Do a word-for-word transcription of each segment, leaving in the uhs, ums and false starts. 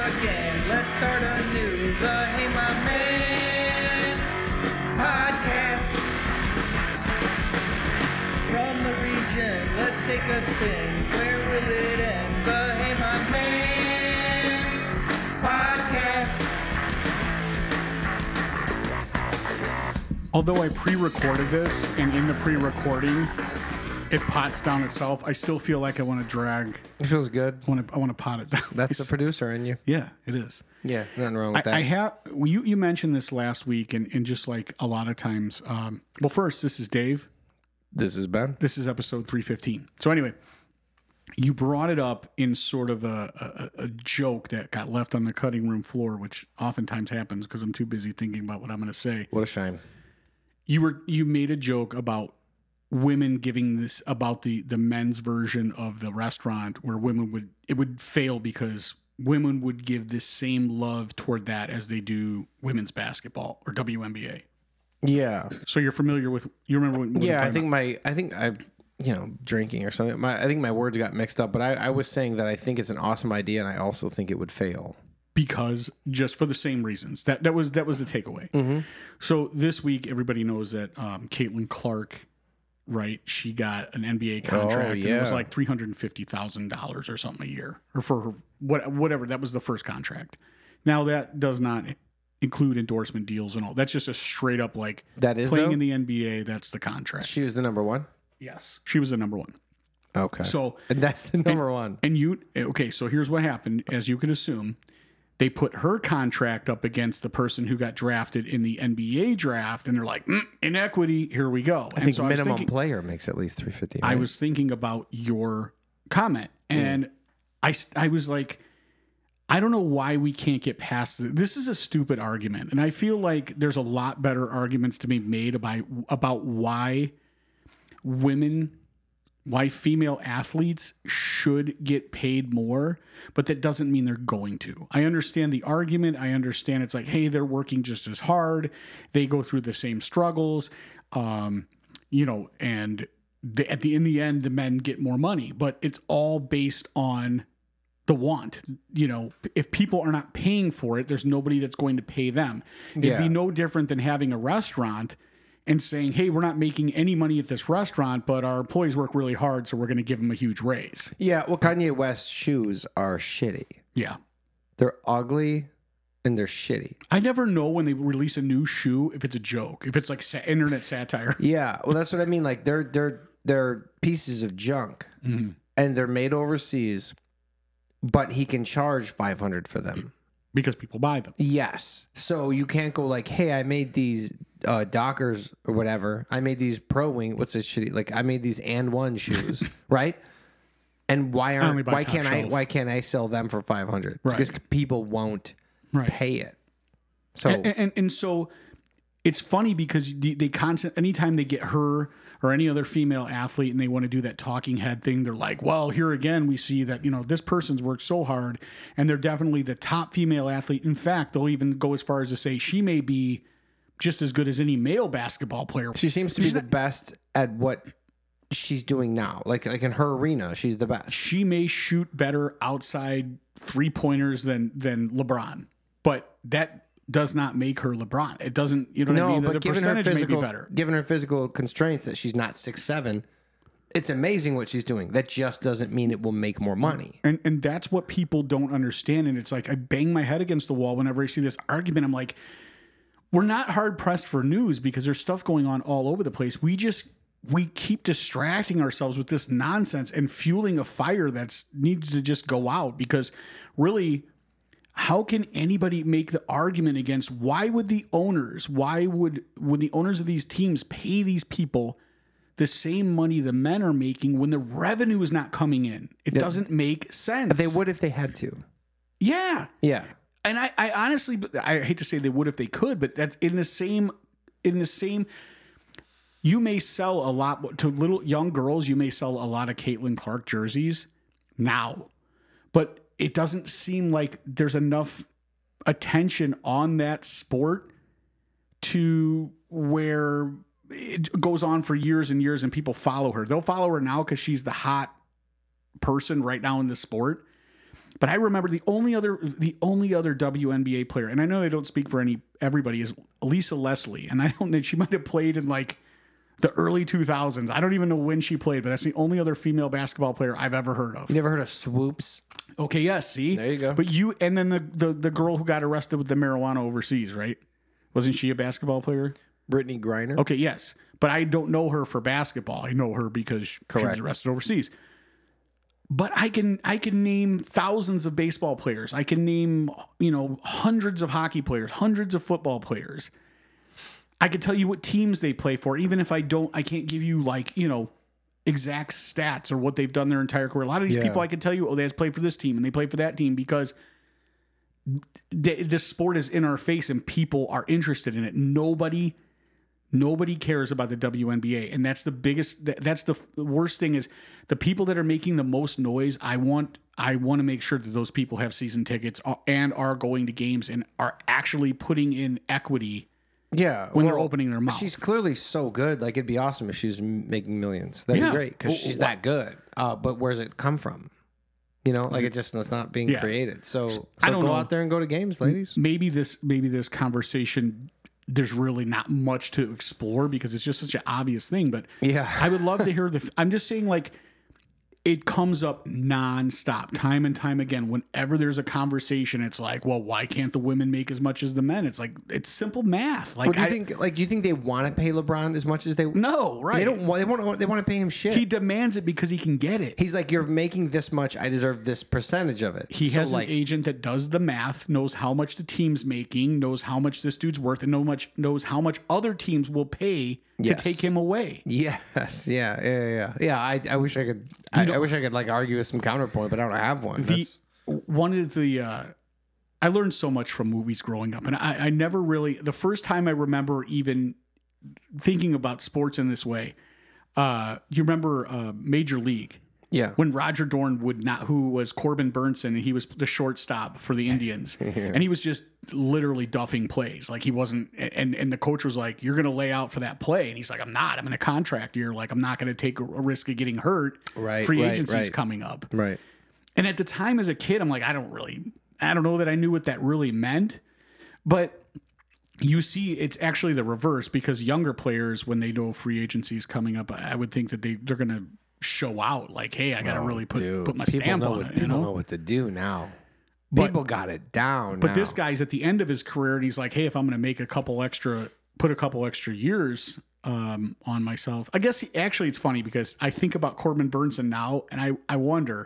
again. Let's start anew. The Hey My Man podcast. From the region, let's take a spin. Where will it end? The Hey My Man podcast. Although I pre-recorded this, and in the pre-recording, it pots down itself, I still feel like I want to drag. It feels good. I want to, I want to pot it down. That's the producer in you. Yeah, it is. Yeah, nothing wrong with I, that. I have. Well, you you mentioned this last week, and, and just like a lot of times. Um, well, first, this is Dave. This is Ben. This is episode three fifteen. So anyway, you brought it up in sort of a, a, a joke that got left on the cutting room floor, which oftentimes happens because I'm too busy thinking about what I'm going to say. What a shame. You were you made a joke about women giving this about the the men's version of the restaurant where women would it would fail because women would give this same love toward that as they do women's basketball or W N B A. Yeah. So you're familiar with you remember what, what Yeah, I'm I think about? my I think I you know, drinking or something. My I think my words got mixed up, but I, I was saying that I think it's an awesome idea and I also think it would fail. Because just for the same reasons. That that was that was the takeaway. Mm-hmm. So this week everybody knows that um, Caitlin Clark, right? She got an N B A contract. Oh, And it was yeah. like three hundred and fifty thousand dollars or something a year, or for her, what whatever. That was the first contract. Now that does not include endorsement deals and all. That's just a straight up like That is playing though? in the N B A. That's the contract. She was the number one? Yes, she was the number one. Okay. So and that's the number one. and you okay? So here's what happened, as you can assume. They put her contract up against the person who got drafted in the N B A draft, and they're like, mm, inequity, here we go. I and think so I was minimum thinking, player makes at least three fifty. I right? was thinking about your comment, and I, s- I was like, I don't know why we can't get past this. This is a stupid argument, and I feel like there's a lot better arguments to be made about, about why women why female athletes should get paid more, but that doesn't mean they're going to. I understand the argument. I understand it's like, hey, they're working just as hard. They go through the same struggles, um, you know, and the, at the in the end, the men get more money. But it's all based on the want. You know, if people are not paying for it, there's nobody that's going to pay them. It'd Yeah. be no different than having a restaurant and saying, hey, we're not making any money at this restaurant, but our employees work really hard, so we're going to give them a huge raise. Yeah, well Kanye West's shoes are shitty. Yeah. They're ugly and they're shitty. I never know when they release a new shoe if it's a joke, if it's like sa- internet satire. Yeah, well, that's what I mean. Like they're they're they're pieces of junk, Mm-hmm. and they're made overseas, but he can charge five hundred for them. Because people buy them. Yes, so you can't go like, "Hey, I made these uh, Dockers or whatever. I made these Pro Wing. What's this shitty? Like, I made these and one shoes, right? And why only aren't buy why top can't I shelf. why can't I sell them for five hundred? Right. Because people won't Right. pay it. So And, and, and so it's funny because they, they constant, anytime they get her or any other female athlete and they want to do that talking head thing, they're like, well, here again, we see that, you know, this person's worked so hard and they're definitely the top female athlete. In fact, they'll even go as far as to say she may be just as good as any male basketball player. she seems to be the best at what she's doing now. Like like in her arena, she's the best. She may shoot better outside three pointers than, than LeBron, but that does not make her LeBron. It doesn't, you know what I No, mean? The but given her percentage may be physical, better. given her physical constraints that she's not six seven, it's amazing what she's doing. That just doesn't mean it will make more money. And and that's what people don't understand. And it's like I bang my head against the wall whenever I see this argument. I'm like, we're not hard pressed for news because there's stuff going on all over the place. We just we keep distracting ourselves with this nonsense and fueling a fire that's needs to just go out because really, how can anybody make the argument against why would the owners, why would would the owners of these teams pay these people the same money the men are making when the revenue is not coming in? It doesn't make sense. They would if they had to. Yeah. Yeah. And I, I honestly, I hate to say they would if they could, but that's in the same, in the same, you may sell a lot to little young girls. You may sell a lot of Caitlin Clark jerseys now, but it doesn't seem like there's enough attention on that sport to where it goes on for years and years and people follow her. They'll follow her now because she's the hot person right now in the sport. But I remember the only other the only other W N B A player, and I know I don't speak for any everybody, is Lisa Leslie, and I don't know, she might have played in like the early two thousands. I don't even know when she played, but that's the only other female basketball player I've ever heard of. You never heard of Swoops? Okay, yes, see? There you go. But you, and then the, the, the girl who got arrested with the marijuana overseas, right? Wasn't she a basketball player? Brittany Griner? Okay, yes. But I don't know her for basketball. I know her because she was Correct. arrested overseas. But I can I can name thousands of baseball players. I can name, you know, hundreds of hockey players, hundreds of football players. I can tell you what teams they play for, even if I don't, I can't give you like, you know, exact stats or what they've done their entire career. A lot of these Yeah. people I can tell you, oh, they played for this team and they played for that team because th- this sport is in our face and people are interested in it. Nobody, nobody cares about the W N B A. And that's the biggest, that- that's the, f- the worst thing is the people that are making the most noise. I want, I want to make sure that those people have season tickets uh, and are going to games and are actually putting in equity Yeah. when they're opening their mouth. She's clearly so good. Like, it'd be awesome if she was m- making millions. That'd Yeah. be great because Well, she's why- that good. Uh, but where's it come from? You know, like it just it's not being Yeah. created. So, so I don't go know. out there and go to games, ladies. maybe this maybe this conversation there's really not much to explore because it's just such an obvious thing, but Yeah. I would love to hear the I'm just saying, like, it comes up nonstop, time and time again. Whenever there's a conversation, it's like, well, why can't the women make as much as the men? It's like, it's simple math. Like, Or do you I, think like do you think they want to pay LeBron as much as they no, right? They don't want they want they want to pay him shit. He demands it because he can get it. He's like, you're making this much, I deserve this percentage of it. He So, has like an agent that does the math, knows how much the team's making, knows how much this dude's worth, and know much knows how much other teams will pay to Yes. take him away. Yes, yeah, yeah, yeah, yeah. I, I wish I could. I, I wish I could like argue with some counterpoint, but I don't have one. The That's, one of the uh, I learned so much from movies growing up, and I, I never really the first time I remember even thinking about sports in this way. Uh, you remember uh, Major League? yeah, When Roger Dorn would not, who was Corbin Burnson, and he was the shortstop for the Indians, and he was just literally duffing plays. Like he wasn't, and and the coach was like, "You're going to lay out for that play," and he's like, "I'm not. I'm in a contract year. Like I'm not going to take a risk of getting hurt. Right, Free right, agency's right. coming up." right. And at the time, as a kid, I'm like, I don't really, I don't know that I knew what that really meant, but you see, it's actually the reverse because younger players, when they know free agency is coming up, I would think that they they're going to show out like, hey, I got to really put Dude, put my people stamp know on what, it. You People know? know what to do now. But- people got it down. But now. this guy's at the end of his career, and he's like, hey, if I'm going to make a couple extra, put a couple extra years um, on myself. I guess he, actually it's funny because I think about Corbin Burnson now, and I, I wonder,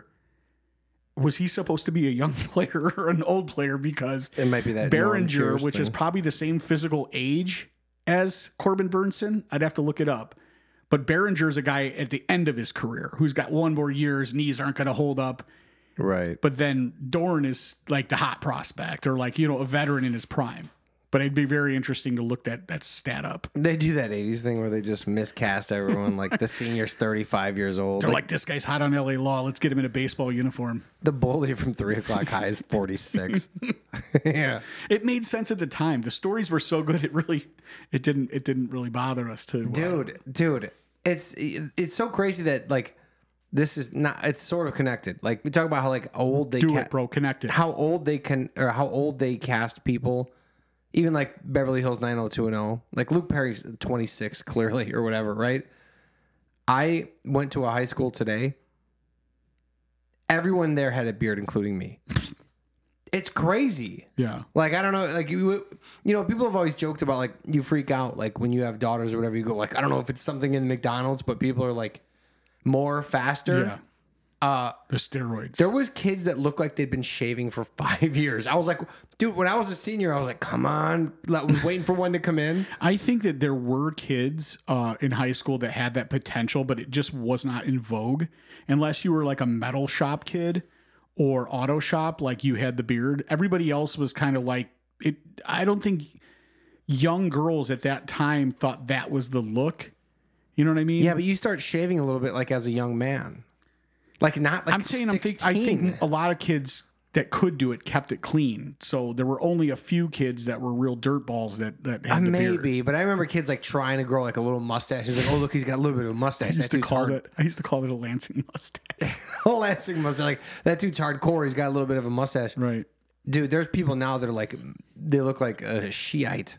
was he supposed to be a young player or an old player? Because it might be that Norm Behringer, Cheers which is thing. probably the same physical age as Corbin Burnson, I'd have to look it up. But Behringer is a guy at the end of his career who's got one more year, his knees aren't going to hold up. right. But then Dorn is like the hot prospect or like, you know, a veteran in his prime. But it'd be very interesting to look that that stat up. They do that eighties thing where they just miscast everyone. Like the senior's thirty-five years old. They're Like, like, this guy's hot on L A Law. Let's get him in a baseball uniform. the bully from Three O'clock High is forty-six. yeah. It made sense at the time. The stories were so good. It really, it didn't, it didn't really bother us to. uh, Dude, dude, it's it's so crazy that like this is not. It's sort of connected. Like we talk about how like old they do ca- it, bro. Connect it. how old they can or how old they cast people. Even like Beverly Hills nine oh two one oh. Like Luke Perry's twenty-six clearly or whatever, right? I went to a high school today. Everyone there had a beard, including me. It's crazy. Yeah. Like, I don't know, like, you you know, people have always joked about, like, you freak out, like, when you have daughters or whatever, you go, like, I don't know if it's something in McDonald's, but people are, like, more faster. Yeah. Uh, The steroids. there was kids that looked like they'd been shaving for five years. I was like, dude, when I was a senior, I was like, come on, I was waiting for one to come in. I think that there were kids uh, in high school that had that potential, but it just was not in vogue unless you were like a metal shop kid or auto shop, like you had the beard. Everybody else was kind of like it. I don't think young girls at that time thought that was the look. You know what I mean? Yeah, but you start shaving a little bit like as a young man. Like not like I'm saying I'm think, I sixteen. think a lot of kids that could do it kept it clean. So there were only a few kids that were real dirt balls that that had Uh, the beard. maybe, but I remember kids like trying to grow like a little mustache. He's like, "Oh, look, he's got a little bit of a I mustache." used That to dude's call hard. it. I used to call it a Lansing mustache. Lansing mustache. Like that dude's hardcore. He's got a little bit of a mustache. Right. Dude, there's people now that are like, they look like a Shiite.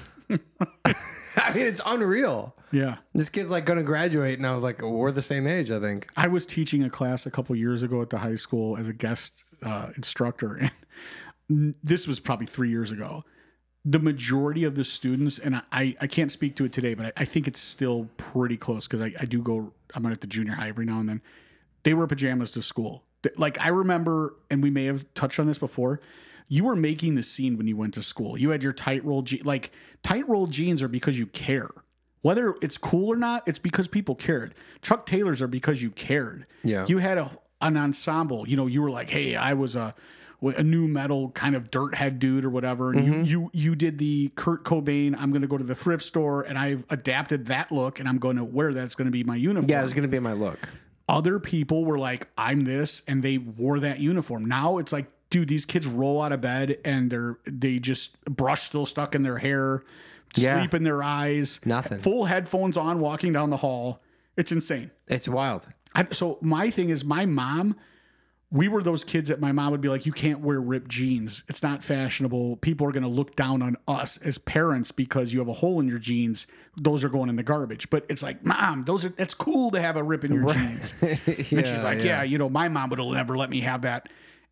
I mean, it's unreal. Yeah. This kid's like going to graduate, and I was like, we're the same age, I think. I was teaching a class a couple years ago at the high school as a guest uh, instructor, and this was probably three years ago. The majority of the students, and I, I can't speak to it today, but I, I think it's still pretty close because I, I do go, I'm at the junior high every now and then. They wear pajamas to school. Like I remember, and we may have touched on this before, you were making the scene when you went to school. You had your tight roll jeans. Like tight roll jeans are because you care. Whether it's cool or not, it's because people cared. Chuck Taylors are because you cared. Yeah. You had a an ensemble. You know, you were like, hey, I was a a new metal kind of dirt head dude or whatever. And Mm-hmm. you, you you did the Kurt Cobain, I'm going to go to the thrift store and I've adapted that look and I'm going to wear that. It's going to be my uniform. Yeah, it's going to be my look. Other people were like, I'm this, and they wore that uniform. Now it's like, dude, these kids roll out of bed and they're they just brush still stuck in their hair, Yeah. sleep in their eyes, Nothing. full headphones on, walking down the hall. It's insane. It's wild. I, so my thing is, my mom, we were those kids that my mom would be like, you can't wear ripped jeans. It's not fashionable. People are going to look down on us as parents because you have a hole in your jeans. Those are going in the garbage. But it's like, mom, those are, it's cool to have a rip in your jeans. yeah, And she's like, yeah. you know, my mom would have never let me have that.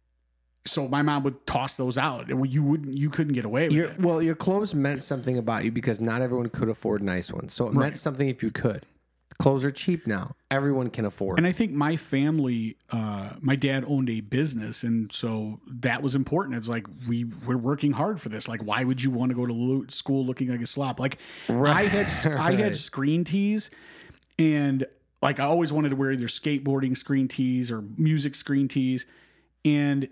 So my mom would toss those out. And you wouldn't, you couldn't get away with Your, it. well, your clothes meant something about you because not everyone could afford nice ones. So it meant something if you could. Clothes are cheap now. Everyone can afford. And I think my family, uh, my dad owned a business, and so that was important. It's like we we're working hard for this. Like, why would you want to go to lo- school looking like a slop? Like, I had I Right. had screen tees, and like I always wanted to wear either skateboarding screen tees or music screen tees, and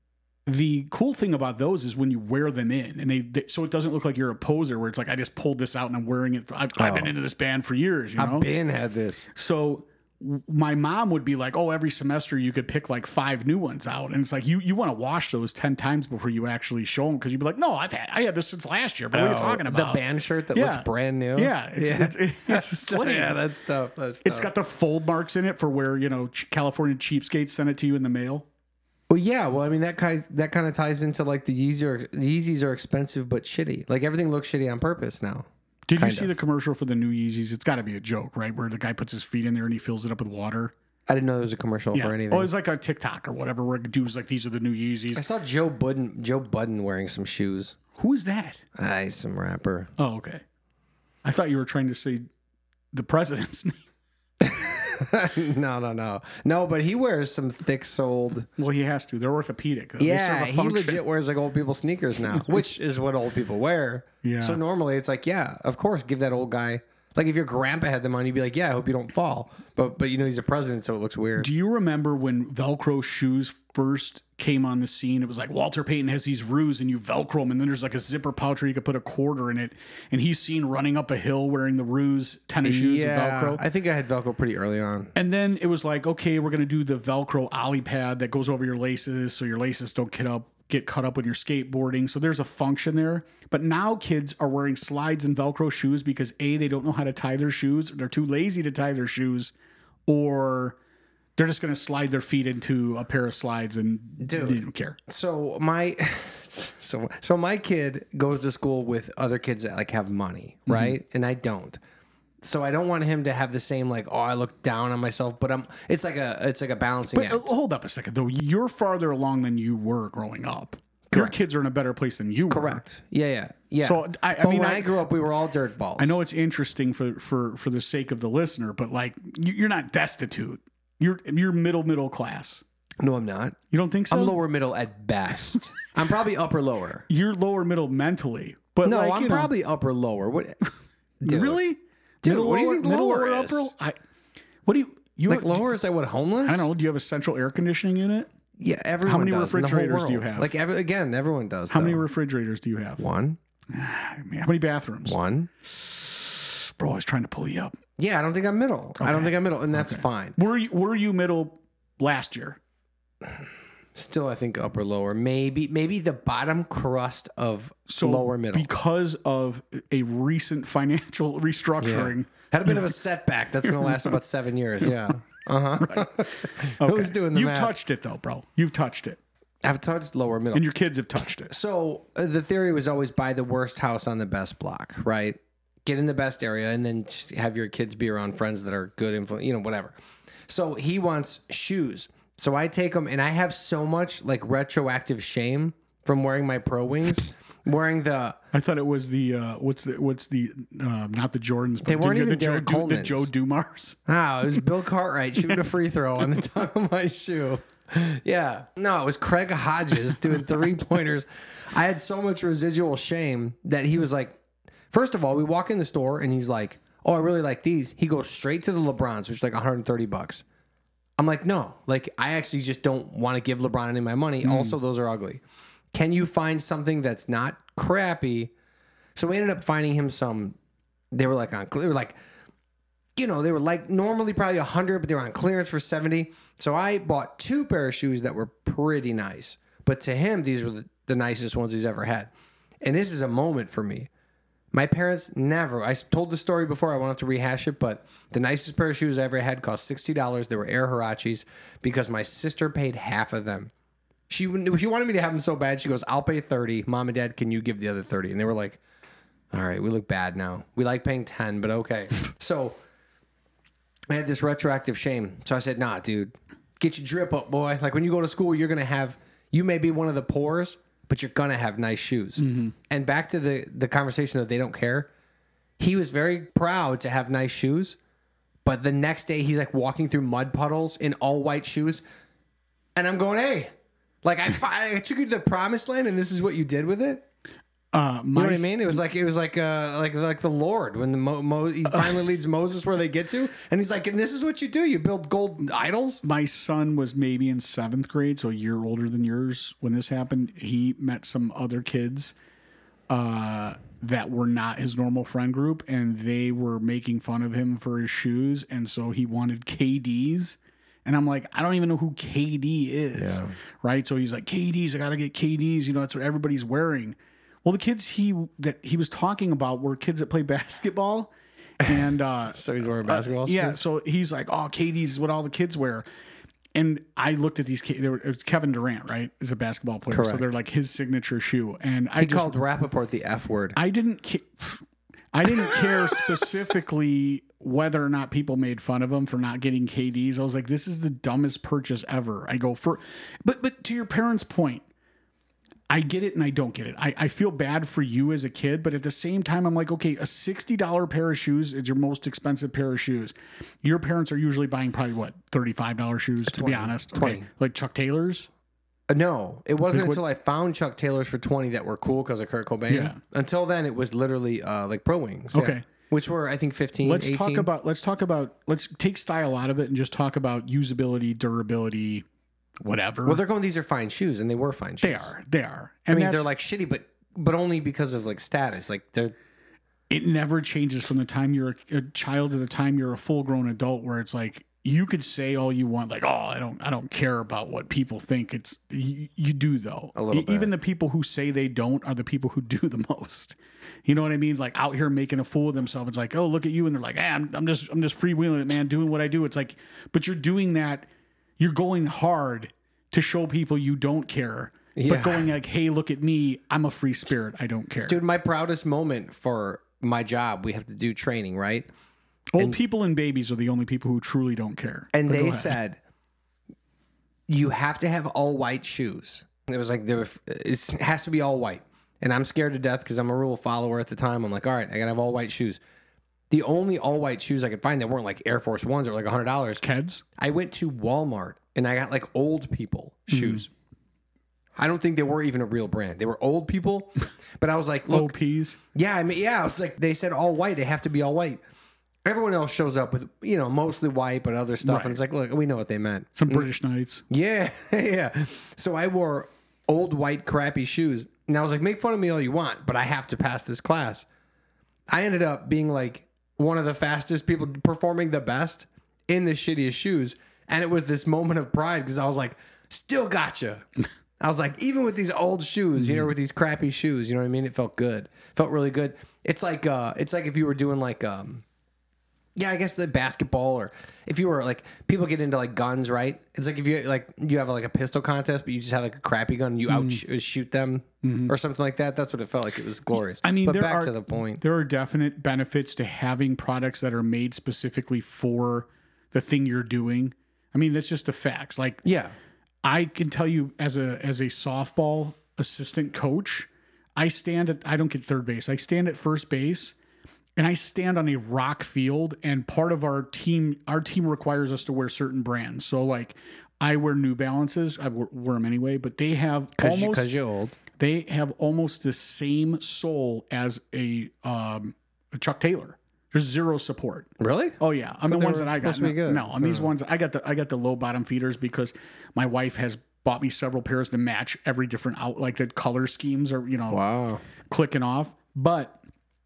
the cool thing about those is when you wear them in, and they, they so it doesn't look like you're a poser where it's like I just pulled this out and I'm wearing it. I've, I've been into this band for years, you know. I've been had this. So w- my mom would be like, "Oh, every semester you could pick like five new ones out," and it's like you you want to wash those ten times before you actually show them because you'd be like, "No, I've had I had this since last year." But what are you talking about? The band shirt that Yeah. looks brand new. Yeah, it's, yeah. it's, it's, it's slick. yeah, that's tough. That's It's tough. got the fold marks in it for where you know Ch- California cheapskates send it to you in the mail. Well, yeah. Well, I mean that kind that kind of ties into like the Yeezys are the Yeezys are expensive but shitty. Like everything looks shitty on purpose now. Did Kind you see of. the commercial for the new Yeezys? It's got to be a joke, right? Where the guy puts his feet in there and he fills it up with water. I didn't know there was a commercial Yeah. for anything. Oh, it's like a TikTok or whatever where a dude's like, "These are the new Yeezys." I saw Joe Budden Joe Budden wearing some shoes. Who is that? Ah, he's some rapper. Oh, okay. I thought you were trying to say the president's name. no, no, no, no. But he wears some thick-soled. Well, he has to. They're orthopedic. They serve Yeah, a he function. legit wears like old people sneakers now, which is what old people wear. Yeah. So normally it's like, yeah, of course, give that old guy. Like if your grandpa had them on, you'd be like, yeah, I hope you don't fall. But but you know he's a president, so it looks weird. Do you remember when Velcro shoes first came on the scene? It was like Walter Payton has these roos and you Velcro them, and then there's like a zipper pouch where you could put a quarter in it. And he's seen running up a hill wearing the roos tennis shoes yeah, with Velcro. I think I had Velcro pretty early on. And then it was like, okay, we're gonna do the Velcro ollie pad that goes over your laces, so your laces don't get up, get cut up when you're skateboarding. So there's a function there. But now kids are wearing slides and Velcro shoes because A, they don't know how to tie their shoes, they're too lazy to tie their shoes, or they're just gonna slide their feet into a pair of slides and Dude. they don't care. So my so so my kid goes to school with other kids that like have money, right? And I don't. So I don't want him to have the same like, oh, I look down on myself, but I'm it's like a it's like a balancing But act. uh, hold up a second though. You're farther along than you were growing up. Your Correct. kids are in a better place than you were. Correct. Yeah, yeah, yeah. So, I- I but mean, when I- I, grew up, we were all dirt balls. I know it's interesting for for for the sake of the listener, but like you- you're not destitute. You're you're middle middle class. No, I'm not. You don't think so? I'm lower middle at best. I'm probably upper lower. You're lower middle mentally, but No, like, I'm you know, probably upper lower. What? Dude. really. Dude, middle, what do you lower, think middle lower or is? upper? I, what do you you Like lower is like what, homeless? I don't know. Do you have a central air conditioning unit? Yeah, everyone many does in the whole refrigerators do you world. have? Like every, again, everyone does. How though. many refrigerators do you have? One. How many bathrooms? One. Bro, I was trying to pull you up. Yeah, I don't think I'm middle. I don't think I'm middle, and that's fine. Were you were you middle last year? Still, I think upper lower, maybe maybe the bottom crust of So lower middle. because of a recent financial restructuring. Had a bit of a setback. That's going to last about seven years. Yeah. Uh huh. Okay. Who's doing the You've math? touched it though, bro. You've touched it, I've touched lower middle. and your kids have touched it. So uh, the theory was always buy the worst house on the best block, right? Get in the best area, and then just have your kids be around friends that are good influence, you know, whatever. So he wants shoes. So I take them, and I have so much like retroactive shame from wearing my Pro Wings, wearing the. I thought it was the uh, what's the what's the uh, not the Jordans. But They weren't the, even the Joe, Derek Du- the Coleman's. Joe Dumars. Ah, it was Bill Cartwright shooting a free throw on the top of my shoe. Yeah. No, it was Craig Hodges doing three pointers. I had so much residual shame that he was like, first of all, we walk in the store and he's like, oh, I really like these. He goes straight to the LeBrons, which is like one hundred thirty bucks. I'm like, no, like I actually just don't want to give LeBron any of my money. Also, those are ugly. Can you find something that's not crappy? So we ended up finding him some, they were like on, they were like, you know, they were like normally probably one hundred, but they were on clearance for seventy. So I bought two pair of shoes that were pretty nice. But to him, these were the, the nicest ones he's ever had. And this is a moment for me. My parents never, I told the story before, I won't have to rehash it, but the nicest pair of shoes I ever had cost sixty dollars. They were Air Hirachis because my sister paid half of them. She, she wanted me to have them so bad. She goes, I'll pay thirty. Mom and Dad, can you give the other thirty? And they were like, all right, we look bad now. We like paying ten, but okay. So I had this retroactive shame. So I said, nah, dude, get your drip up, boy. Like when you go to school, you're going to have, you may be one of the poors, but you're going to have nice shoes. Mm-hmm. And back to the, the conversation of they don't care. He was very proud to have nice shoes. But the next day he's like walking through mud puddles in all white shoes. And I'm going, hey, like I, I took you to the promised land and this is what you did with it. Uh, You know what I mean? It was like it was like uh like like the Lord when the Mo, Mo, he finally leads Moses where they get to, and he's like, and this is what you do: you build gold idols. My son was maybe in seventh grade, so a year older than yours when this happened. He met some other kids uh, that were not his normal friend group, and they were making fun of him for his shoes, and so he wanted K Ds. And I'm like, I don't even know who K D is, Yeah. right? So he's like, K Ds, I gotta get K Ds. You know, that's what everybody's wearing. Well, the kids he that he was talking about were kids that play basketball, and uh, So he's wearing basketball uh, yeah. shoes? So he's like, oh, K Ds is what all the kids wear. And I looked at these. They were, it was Kevin Durant, right? Is a basketball player, so Correct. they're like his signature shoe. And I He just, called Rappaport the F word. I didn't, ca- I didn't care specifically whether or not people made fun of him for not getting K Ds. I was like, this is the dumbest purchase ever. I go for, but but to your parents' point, I get it and I don't get it. I, I feel bad for you as a kid, but at the same time, I'm like, okay, a sixty dollars pair of shoes is your most expensive pair of shoes. Your parents are usually buying probably what, thirty-five dollars shoes, to be honest. Okay. twenty. Like Chuck Taylor's. Uh, no, it wasn't Like what- until I found Chuck Taylors for twenty that were cool because of Kurt Cobain. Yeah. Until then, it was literally uh, like Pro Wings. yeah. Okay. Which were, I think, fifteen, Let's eighteen. talk about, let's talk about, let's take style out of it and just talk about usability, durability, whatever. Well, they're going, these are fine shoes, and they were fine shoes. they are. They are. I And mean, that's- they're like shitty, but but only because of like status. Like they're it never changes from the time you're a, a child to the time you're a full grown adult, where it's like you could say all you want, like, oh, I don't I don't care about what people think. It's you, you do though. A little E- Even bit. the people who say they don't are the people who do the most. You know what I mean? Like out here making a fool of themselves. It's like, oh, look at you, and they're like, hey, I'm, I'm just I'm just freewheeling it, man, doing what I do. It's like, but you're doing that. You're going hard to show people you don't care. Yeah. But going like, hey, look at me. I'm a free spirit. I don't care. dude. My proudest moment for my job, we have to do training, right? Old people and babies are the only people who truly don't care. And But go they ahead. said you have to have all white shoes. It was like there were, it has to be all white. And I'm scared to death because I'm a rule follower at the time. I'm like, all right, I gotta have all white shoes. The only all white shoes I could find that weren't like Air Force Ones or like a hundred dollars. Keds? I went to Walmart and I got like old people shoes. I don't think they were even a real brand. They were old people, but I was like, look, O Ps? yeah, I mean, yeah, I was like, they said all white. They have to be all white. Everyone else shows up with, you know, mostly white, but other stuff. Right. And it's like, look, we know what they meant. Some British Knights. Yeah, yeah. So I wore old white crappy shoes. And I was like, make fun of me all you want, but I have to pass this class. I ended up being like one of the fastest people performing the best in the shittiest shoes. And it was this moment of pride because I was like, still gotcha. I was like, even with these old shoes, you know, with these crappy shoes, you know what I mean? It felt good. Felt really good. It's like uh it's like if you were doing like um yeah, I guess the basketball, or if you were like, people get into like guns, right? It's like if you like you have like a pistol contest, but you just have like a crappy gun, and you out shoot them or something like that. That's what it felt like. It was glorious. I mean, but there back are, to the point. There are definite benefits to having products that are made specifically for the thing you're doing. I mean, that's just the facts. Like, Yeah, I can tell you as a as a softball assistant coach, I stand at I don't get third base. I stand at first base. And I stand on a rock field, and part of our team, our team requires us to wear certain brands. So, like, I wear New Balances. I wear them anyway, but they have because almost because you're old. they have almost the same sole as a, um, a Chuck Taylor. There's zero support. Really? Oh yeah, on the they ones were that I got. supposed to be No, good. no, on these ones I got the I got the low bottom feeders because my wife has bought me several pairs to match every different out, like the color schemes are you know Wow. clicking off, but.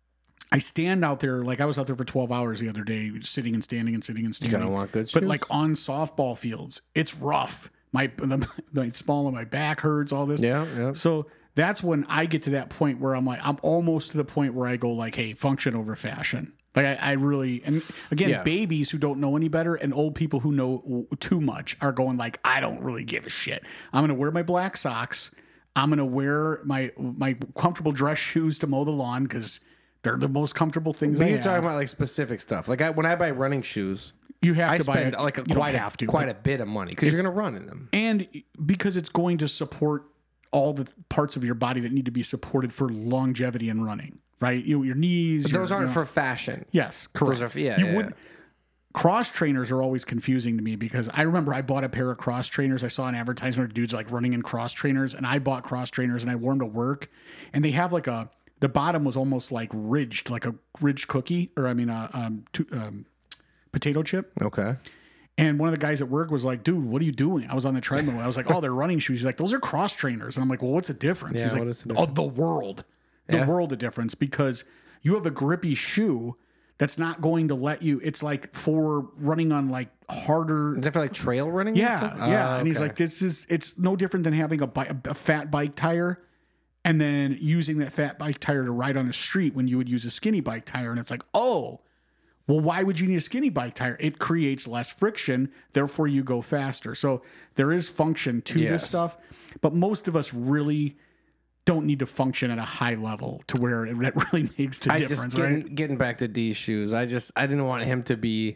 I stand out there, like I was out there for twelve hours the other day, sitting and standing and sitting and standing. gotta want good But shoes. like on softball fields, it's rough. My the, the small of my back hurts, all this. Yeah, yeah. So that's when I get to that point where I'm like, I'm almost to the point where I go like, hey, function over fashion. Like I, I really, and again, Yeah. babies who don't know any better and old people who know too much are going like, I don't really give a shit. I'm going to wear my black socks. I'm going to wear my my comfortable dress shoes to mow the lawn because they're the most comfortable things But I you're have. talking about like specific stuff. Like I, when I buy running shoes, you have I to buy spend it. like a, You don't quite a, have to, quite but- a bit of money because you're gonna run in them. and because it's going to support all the parts of your body that need to be supported for longevity and running, right? You, your knees. your, Those aren't you know- for fashion. Yes, correct. Those are for- yeah, You yeah, wouldn't- Cross trainers are always confusing to me because I remember I bought a pair of cross trainers. I saw an advertisement where dudes like running in cross trainers, and I bought cross trainers and I wore them to work, and they have like a the bottom was almost like ridged, like a ridged cookie, or I mean, a um, to, um, potato chip. Okay. And one of the guys at work was like, dude, what are you doing? I was on the treadmill. I was like, oh, they're running shoes. He's like, those are cross trainers. And I'm like, well, what's the difference? Yeah, He's like, what is the oh, the world. The Yeah. world, the difference. Because you have a grippy shoe that's not going to let you, it's like for running on like harder. Is that for like trail running? and Yeah. stuff? Yeah. Oh, And he's okay. like, this is, it's no different than having a, bi- a fat bike tire and then using that fat bike tire to ride on the street when you would use a skinny bike tire. And it's like, oh, well, why would you need a skinny bike tire? It creates less friction, therefore you go faster. So there is function to Yes. this stuff, but most of us really don't need to function at a high level to where it it really makes the I difference, just getting, right? getting back to D's shoes. I just I didn't want him to be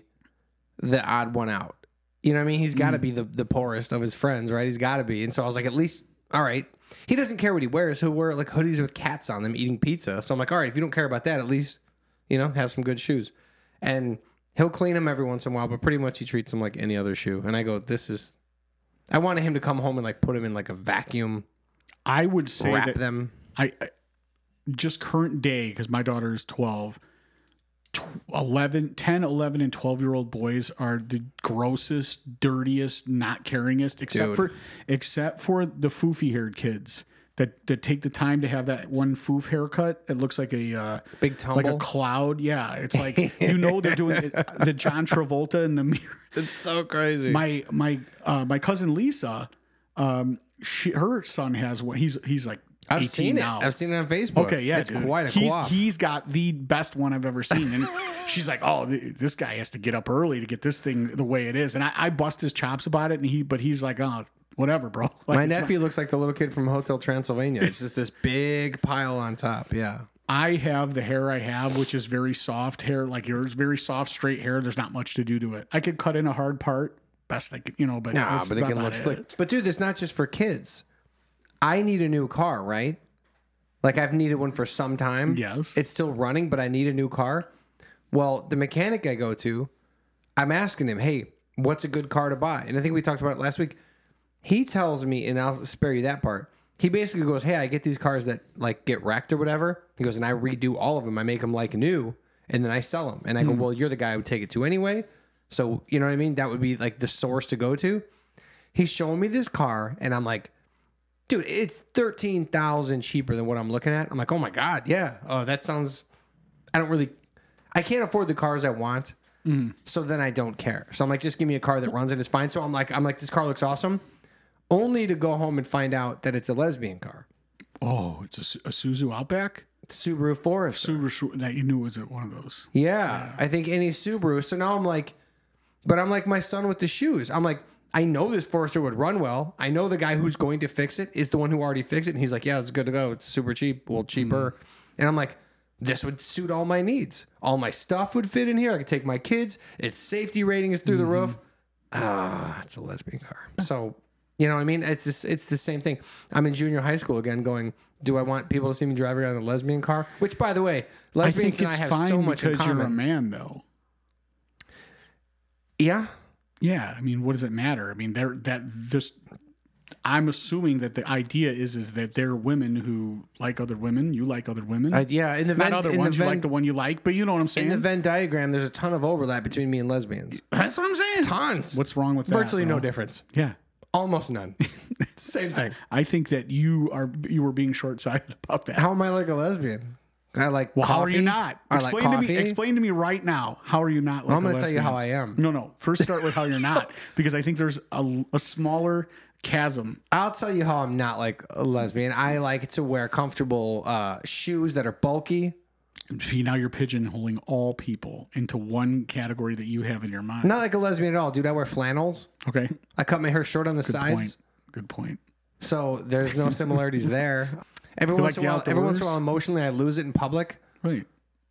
the odd one out. You know what I mean? He's got to Mm. be the the poorest of his friends, right? He's got to be. And so I was like, at least all right. He doesn't care what he wears. He'll wear like hoodies with cats on them eating pizza. So I'm like, all right, if you don't care about that, at least you know have some good shoes. And he'll clean them every once in a while, but pretty much he treats them like any other shoe. And I go, this is. I wanted him to come home and like put them in like a vacuum, I would say wrap that them. I, I just current day, because my daughter is twelve, tw- eleven, ten, eleven, and twelve year old boys are the grossest, dirtiest, not caringest, except Dude. for except for the foofy haired kids that that take the time to have that one foof haircut. It looks like a uh, Big like a tumble. cloud. Yeah, it's like you know they're doing it, the John Travolta in the mirror. It's so crazy. My my uh, my cousin Lisa, um, she her son has one. He's he's like I've eighteen seen now. it. I've seen it on Facebook. Okay, yeah, it's dude. quite a he's, quaff. He's got the best one I've ever seen, and she's like, "Oh, th- this guy has to get up early to get this thing the way it is." And I, I bust his chops about it, and he, but he's like, "Oh, whatever, bro." Like, My it's nephew looks like the little kid from Hotel Transylvania. It's just this big pile on top. Yeah. not- I have the hair I have, which is very soft hair, like yours, very soft, straight hair. There's not much to do to it. I could cut in a hard part, best I could, you know, but Nah, that's but it can about look it. slick. But dude, it's not just for kids. I need a new car, right? Like I've needed one for some time. Yes. It's still running, but I need a new car. Well, the mechanic I go to, I'm asking him, hey, what's a good car to buy? And I think we talked about it last week. He tells me, and I'll spare you that part. He basically goes, hey, I get these cars that like get wrecked or whatever. He goes, and I redo all of them. I make them like new, and then I sell them. And I go, well, you're the guy I would take it to anyway. So, you know what I mean? That would be like the source to go to. He's showing me this car, and I'm like, dude, it's thirteen thousand cheaper than what I'm looking at. I'm like, oh my God, yeah. Oh, that sounds, I don't really, I can't afford the cars I want. So then I don't care. So I'm like, just give me a car that runs and it's fine. So I'm like, I'm like, this car looks awesome. only to go home and find out that it's a lesbian car. Oh, it's a, Su- a Suzu Outback? Subaru Forester. Subaru, that you knew was one of those. Yeah, I think any Subaru. So now I'm like, but I'm like my son with the shoes. I'm like, I know this Forester would run well. I know the guy who's going to fix it is the one who already fixed it. And he's like, yeah, it's good to go. It's super cheap. Well, cheaper. Mm. And I'm like, this would suit all my needs. All my stuff would fit in here. I could take my kids. Its safety rating is through mm-hmm. the roof. Ah, it's a lesbian car. So, you know what I mean? It's this, it's the same thing. I'm in junior high school again going, do I want people to see me drive around in a lesbian car? Which, by the way, lesbians I and I have fine so much in because common. You're a man, though. Yeah. Yeah. I mean, what does it matter? I mean, they're that this. I'm assuming that the idea is is that they're women who like other women. You like other women. Uh, yeah. In the not Venn, other in ones. the You Venn, like the one you like, but you know what I'm saying. in the Venn diagram, there's a ton of overlap between me and lesbians. That's what I'm saying. Tons. What's wrong with that? Virtually bro? no difference. Yeah. Almost none. Same thing. I think that you are you were being short sighted about that. How am I like a lesbian? I like Well, coffee. how are you not? I Explain like to coffee. me. Explain to me right now. How are you not? Like Well, I'm a going to tell you lesbian? how I am. No, no. First, start with how you're not, because I think there's a, a smaller chasm. I'll tell you how I'm not like a lesbian. I like to wear comfortable uh, shoes that are bulky. See, now you're pigeonholing all people into one category that you have in your mind. Not like a lesbian at all, dude. I wear flannels. Okay. I cut my hair short on the Good sides. point. Good point. So there's no similarities there. Every You once like in a the while, every once in a outdoors? while, emotionally, I lose it in public. Right.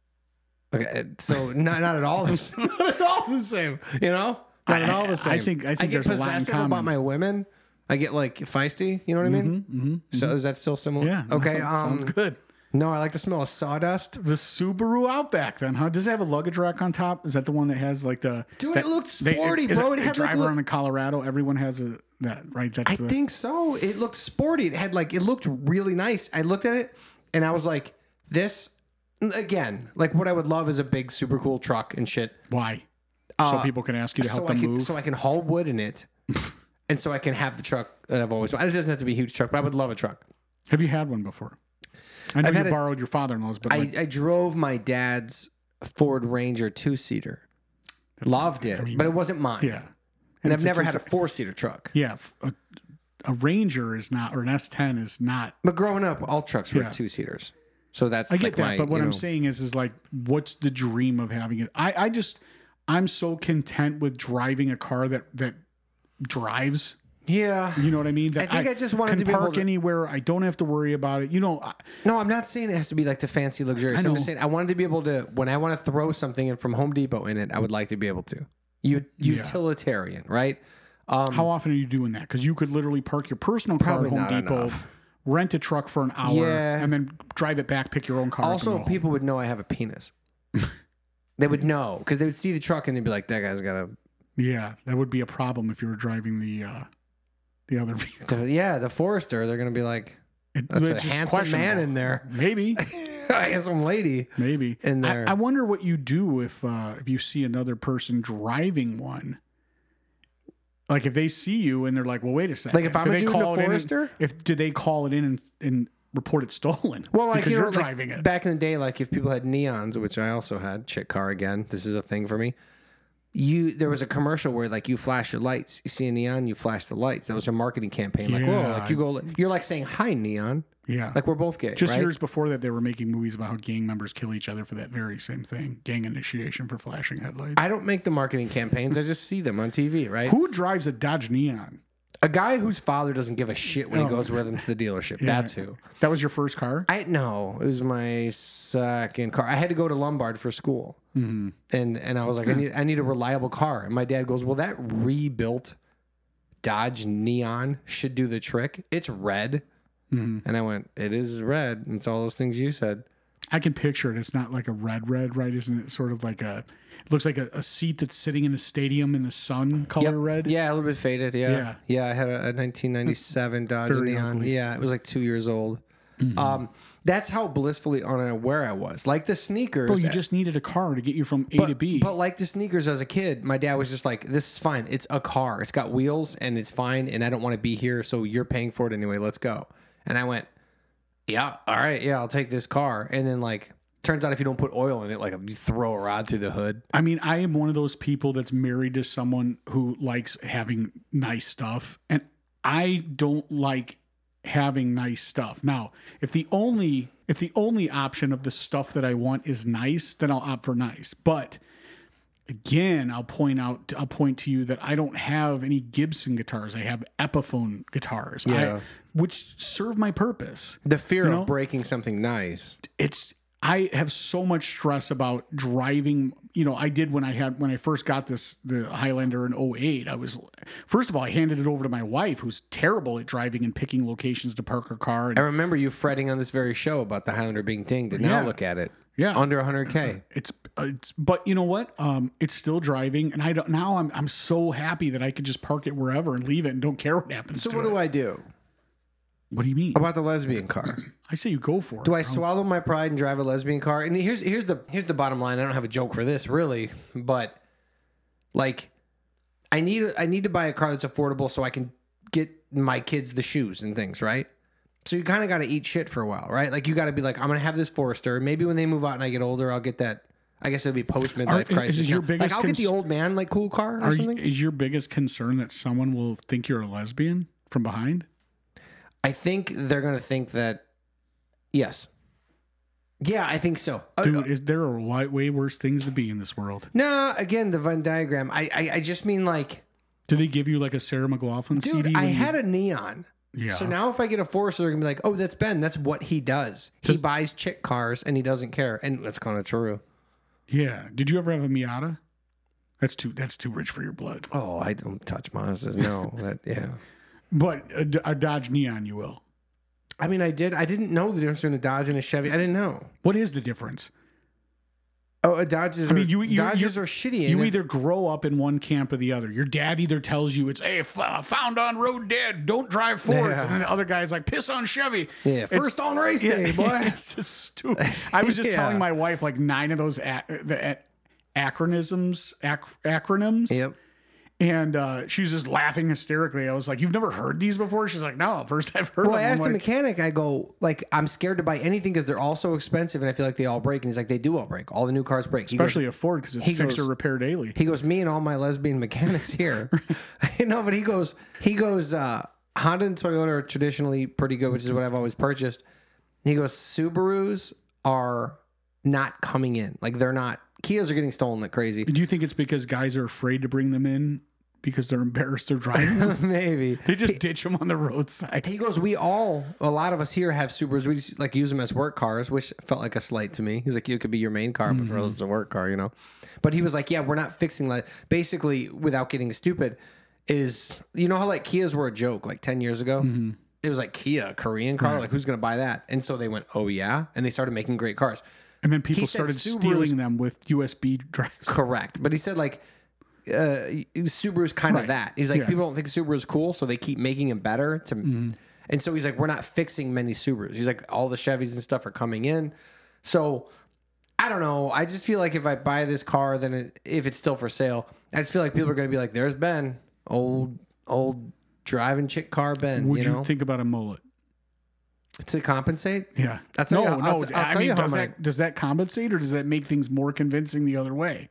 Okay, so not not at all the same. Not at all the same. You know, not I- at all the I same. think- I think I get there's a lot in possessive common. about my women. I get like feisty. You know what I mean? Mm-hmm, So is that still similar? Yeah. Okay. no, Um, sounds good. No, I like the smell of sawdust. The Subaru Outback, then, huh? Does it have a luggage rack on top? Is that the one that has like the? Dude, that- it looked they- sporty, is bro. It, It had, drive like, look- around in Colorado. Everyone has a that, right? That's I the, think so. It looked sporty. It had like it looked really nice. I looked at it and I was like, this again, like what I would love is a big, super cool truck and shit. why? so people can ask you to help so them I can, move. So I can haul wood in it, and so I can have the truck that I've always wanted. It doesn't have to be a huge truck, but I would love a truck. Have you had one before? I know I've you had a- borrowed your father-in-law's, but I, like, I drove my dad's Ford Ranger two seater. Loved it, I mean, but it wasn't mine. yeah, and I've it's- never it's- had a four seater truck. yeah. f- A, a Ranger is not, or an S ten is not. But growing up, all trucks were Yeah. two seaters. So that's I get like that, my, but what you I'm know, saying is, is like, what's the dream of having it? I, I just, I'm so content with driving a car that that drives. yeah. You know what I mean? That I think I just wanted can to be able park to- anywhere. I don't have to worry about it. You know, I, No, I'm not saying it has to be like the fancy luxurious. I I'm know. just saying I wanted to be able to when I want to throw something in from Home Depot in it, I would like to be able to. U- Yeah. utilitarian, right? Um, how often are you doing that? Because you could literally park your personal car Probably at Home not Depot, enough. rent a truck for an hour, Yeah. and then drive it back, pick your own car. up, and also, go home. people would know I have a penis. They would know because they would see the truck and they'd be like, "That guy's got a." Yeah, that would be a problem if you were driving the uh, the other vehicle. The, yeah, the Forester. They're gonna be like, It- "That's a it's just handsome man questionable. in there, Maybe, a handsome lady maybe. in I, there." I wonder what you do if uh, if you see another person driving one. Like if they see you and they're like, "Well, wait a second." Like if I'm Do a they dude in call a it in and- Forester? if do they call it in and, and report it stolen? Well, like because you know, you're like, driving it. back in the day, like if people had neons, which I also had, chick car again. This is a thing for me. You there was a commercial where like you flash your lights. You see a neon, you flash the lights. That was your marketing campaign. Like, whoa, Yeah. like you go, you're like saying hi, neon. Yeah, Like we're both gay, just right? years before that, they were making movies about how gang members kill each other for that very same thing, gang initiation for flashing headlights. I don't make the marketing campaigns. I just see them on T V, right? Who drives a Dodge Neon? A guy whose father doesn't give a shit when Oh. he goes with him to the dealership. That's who. That was your first car? I no, it was my second car. I had to go to Lombard for school, mm-hmm. and and I was like, I need I need a reliable car. And my dad goes, well, that rebuilt Dodge Neon should do the trick. It's red, Mm-hmm. and I went, it is red. It's all those things you said. I can picture it. It's not like a red red, right? Isn't it sort of like a it looks like a, a seat that's sitting in a stadium in the sun color red? Yeah, a little bit faded. Yeah, Yeah. yeah. I had a, a nineteen ninety-seven Dodge Very Neon. ugly. Yeah, it was like two years old. Um, that's how blissfully unaware I was. Like the sneakers. Bro, you just needed a car to get you from A but, to B. But like the sneakers as a kid, my dad was just like, this is fine. It's a car. It's got wheels and it's fine. And I don't want to be here. So you're paying for it anyway. Let's go. And I went, yeah, all right. Yeah, I'll take this car. And then like, turns out if you don't put oil in it, like you throw a rod through the hood. I mean, I am one of those people that's married to someone who likes having nice stuff. And I don't like having nice stuff. Now, if the only if the only option of the stuff that I want is nice, then I'll opt for nice. But again, I'll point out I'll point to you that I don't have any Gibson guitars. I have Epiphone guitars. Yeah. I, which serve my purpose. The fear You of know? breaking something nice. It's I have so much stress about driving. You know, I did when I had when I first got this the Highlander in oh eight. I was first of all I handed it over to my wife, who's terrible at driving and picking locations to park her car. And I remember you fretting on this very show about the Highlander being dinged, and now Yeah. look at it. Yeah. Under one hundred K. it's it's but you know what? Um, it's still driving, and I don't now. I'm I'm so happy that I could just park it wherever and leave it and don't care what happens. So to what it. do I do What do you mean? about the lesbian car? I say you go for it. Do I swallow my pride and drive a lesbian car? And here's here's the here's the bottom line. I don't have a joke for this really, but like I need I need to buy a car that's affordable so I can get my kids the shoes and things, right? So you kind of got to eat shit for a while, right? Like you got to be like, I'm gonna have this Forester. Maybe when they move out and I get older, I'll get that. I guess it'll be post midlife Are- crisis. is your now. biggest like I'll get the cons- old man like cool car or Are you, something. is your biggest concern that someone will think you're a lesbian from behind? I think they're gonna think that. Yes. Yeah, I think so. Uh, Dude, is there are way, way worse things to be in this world? No, again, the Venn diagram. I, I, I just mean like, Did they give you like a Sarah McLaughlin dude, C D? I when you- had a neon. yeah. So now if I get a Forester, they're gonna be like, oh, that's Ben. That's what he does. He Does- buys chick cars and he doesn't care. And that's kind of true. yeah. Did you ever have a Miata? That's too. That's too rich for your blood. Oh, I don't touch Mazdas. No, that yeah. But a, a Dodge Neon, you will. I mean, I did. I didn't know the difference between a Dodge and a Chevy. I didn't know. What is the difference? Oh, a Dodges. I mean, are, you- you- Dodges you- are shitty. You and either grow up in one camp or the other. Your dad either tells you it's, hey, f- uh, found on road dead, don't drive Fords. Yeah. And then the other guy's like, piss on Chevy. yeah, It's- first on race day, boy. It's just stupid. I was just Yeah. telling my wife like nine of those a- the a- acronyms, ac- acronyms. Yep. And uh, she was just laughing hysterically. I was like, "You've never heard these before?" She's like, "No, first I've heard Well, of I them." asked the I'm like, mechanic, I go, like, I'm scared to buy anything because they're all so expensive and I feel like they all break. And he's like, they do all break. All the new cars break. He goes- especially a Ford because it's he fix or goes- repair daily. He goes, me and all my lesbian mechanics here. No, but he goes, he goes, uh, Honda and Toyota are traditionally pretty good, which is what I've always purchased. He goes, Subarus are not coming in. Like they're not, Kias are getting stolen like crazy. Do you think it's because guys are afraid to bring them in because they're embarrassed they're driving them? Maybe. They just ditch them on the roadside. He goes, we all, a lot of us here have Subarus. We just like use them as work cars, which felt like a slight to me. He's like, you could be your main car, but for us it's a work car, you know? But he was like, yeah, we're not fixing like, basically, without getting stupid, is, you know how like Kias were a joke like ten years ago? It was like Kia, a Korean car. Like, who's going to buy that? And so they went, oh, yeah. And they started making great cars. And then people He said started Subarus- stealing them with U S B drives. Correct. But he said, like, uh, Subaru's kind of Right. that. He's like, Yeah. people don't think Subaru's cool, so they keep making them better. To, And so he's like, we're not fixing many Subarus. He's like, all the Chevys and stuff are coming in. So I don't know. I just feel like if I buy this car, then it, if it's still for sale, I just feel like people are going to be like, there's Ben, old, old driving chick car Ben, Would you you, know, think about a mullet? to compensate. Yeah. I'll tell no, you- I'll no. t- I'll I tell mean, you how does my- that does that compensate or does that make things more convincing the other way?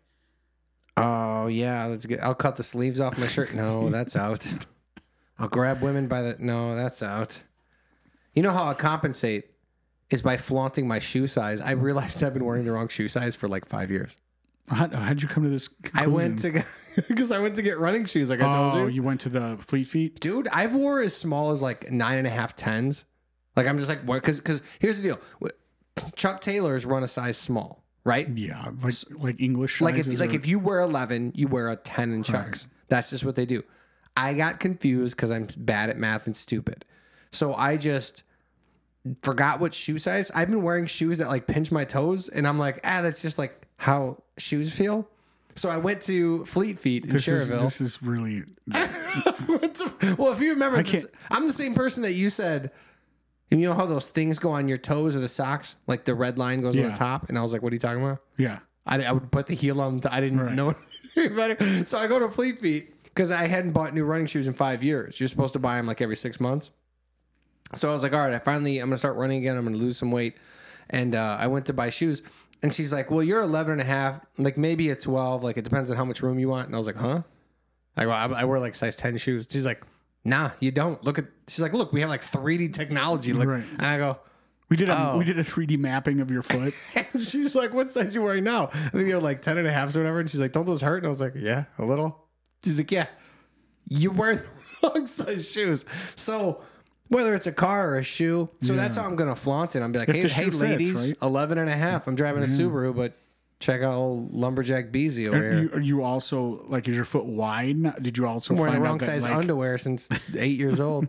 Oh yeah, that's good. I'll cut the sleeves off my shirt. No, that's out. I'll grab women by the. No, that's out. You know how I compensate is by flaunting my shoe size. I realized I've been wearing the wrong shoe size for like five years. How, how'd you come to this conclusion? I went to because I went to get running shoes, like I told Oh, you. you went to the Fleet Feet? Dude, I've wore as small as like nine and a half tens. Like I'm just like, what? Because because here's the deal. Chuck Taylors run a size small, right? Yeah, like like English Like if sizes like or- if you wear eleven, you wear a ten in Chucks. That's just what they do. I got confused because I'm bad at math and stupid. So I just forgot what shoe size. I've been wearing shoes that like pinch my toes, and I'm like, ah, that's just like how shoes feel. So I went to Fleet Feet in this is, Cherville. this is really Went to- well, if you remember, I it's this- can't- I'm the same person that you said. You know how those things go on your toes or the socks? Like the red line goes on Yeah. the top. And I was like, what are you talking about? yeah. I, I would put the heel on. I didn't Right. know any better. So I go to Fleet Feet because I hadn't bought new running shoes in five years. You're supposed to buy them like every six months. So I was like, all right, I finally, I'm going to start running again. I'm going to lose some weight. And uh, I went to buy shoes. And she's like, well, you're eleven and a half, like maybe a twelve. Like it depends on how much room you want. And I was like, huh? I go, I, I wear like size ten shoes. She's like, nah, you don't. Look at, she's like, look, we have like three D technology. Look, Right. and I go, We did a Oh. we did a three D mapping of your foot. and she's like, what size you wearing now? I think they're like ten and a half or whatever. And she's like, don't those hurt? And I was like, yeah, a little. She's like, yeah, you're wearing the wrong size shoes. So whether it's a car or a shoe, so that's how I'm going to flaunt it. I'm be like, If hey, the hey shoe fits, ladies, right? eleven and a half. I'm driving a Subaru, but check out old Lumberjack Beezy over Are here. you, are you also like is your foot wide? now? Did you also I'm wearing find the out wrong that, size like, underwear since eight years old.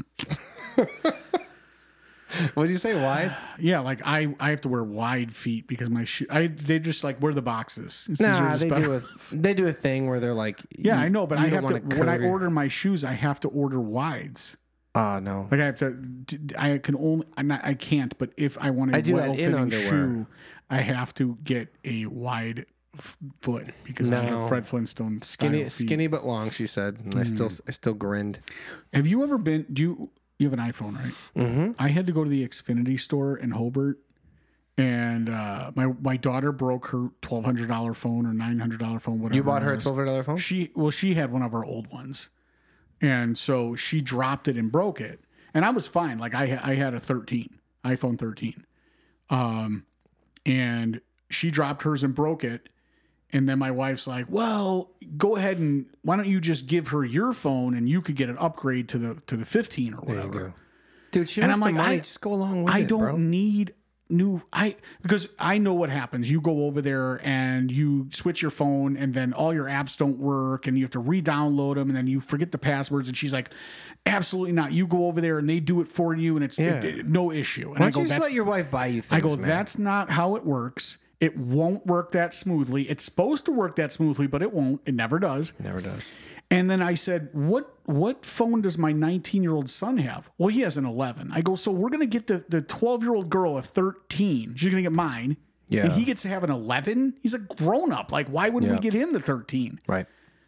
What did you say? Wide? Yeah, like I, I have to wear wide feet because my shoe. I they just like wear the boxes. It's easier, Nah, just they better. do a they do a thing where they're like, Yeah, you- I know, but you I don't have to wanna when I curve your- order my shoes, I have to order wides. Oh no, Like I have to, I can only, I'm not, I can't. But if I want a I do that in well-fitting underwear. shoe, I have to get a wide f- foot because I No. have Fred Flintstone skinny, style feet. skinny but long. She said, and I still I still grinned. Have you ever been? Do you you have an iPhone, right? Mm-hmm. I had to go to the Xfinity store in Hobart, and uh, my my daughter broke her twelve hundred dollar phone or nine hundred dollar phone. Whatever You bought it her a was. twelve hundred dollar phone? She well, she had one of our old ones, and so she dropped it and broke it, and I was fine. Like I ha- I had a thirteen iPhone thirteen, um, and she dropped hers and broke it. And then my wife's like, well, go ahead and why don't you just give her your phone and you could get an upgrade to the to the fifteen or whatever. Dude, she And wants I'm the like, money. I- Just go along with I it, don't bro. need new I because I know what happens. You go over there and you switch your phone and then all your apps don't work and you have to re-download them and then you forget the passwords and she's like, absolutely not. You go over there and they do it for you and it's Yeah. it- it- no issue. And Why I don't go, you just that's let your wife buy you things, I go, man? that's not how it works. It won't work that smoothly. It's supposed to work that smoothly, but it won't. It never does. Never does. And then I said, "What what phone does my nineteen year old son have?" Well, he has an eleven. I go, "So we're gonna get the the twelve year old girl a thirteen. She's gonna get mine, Yeah. and he gets to have an eleven. He's a grown up. Like, why wouldn't Yeah. we get him the thirteen?" Right.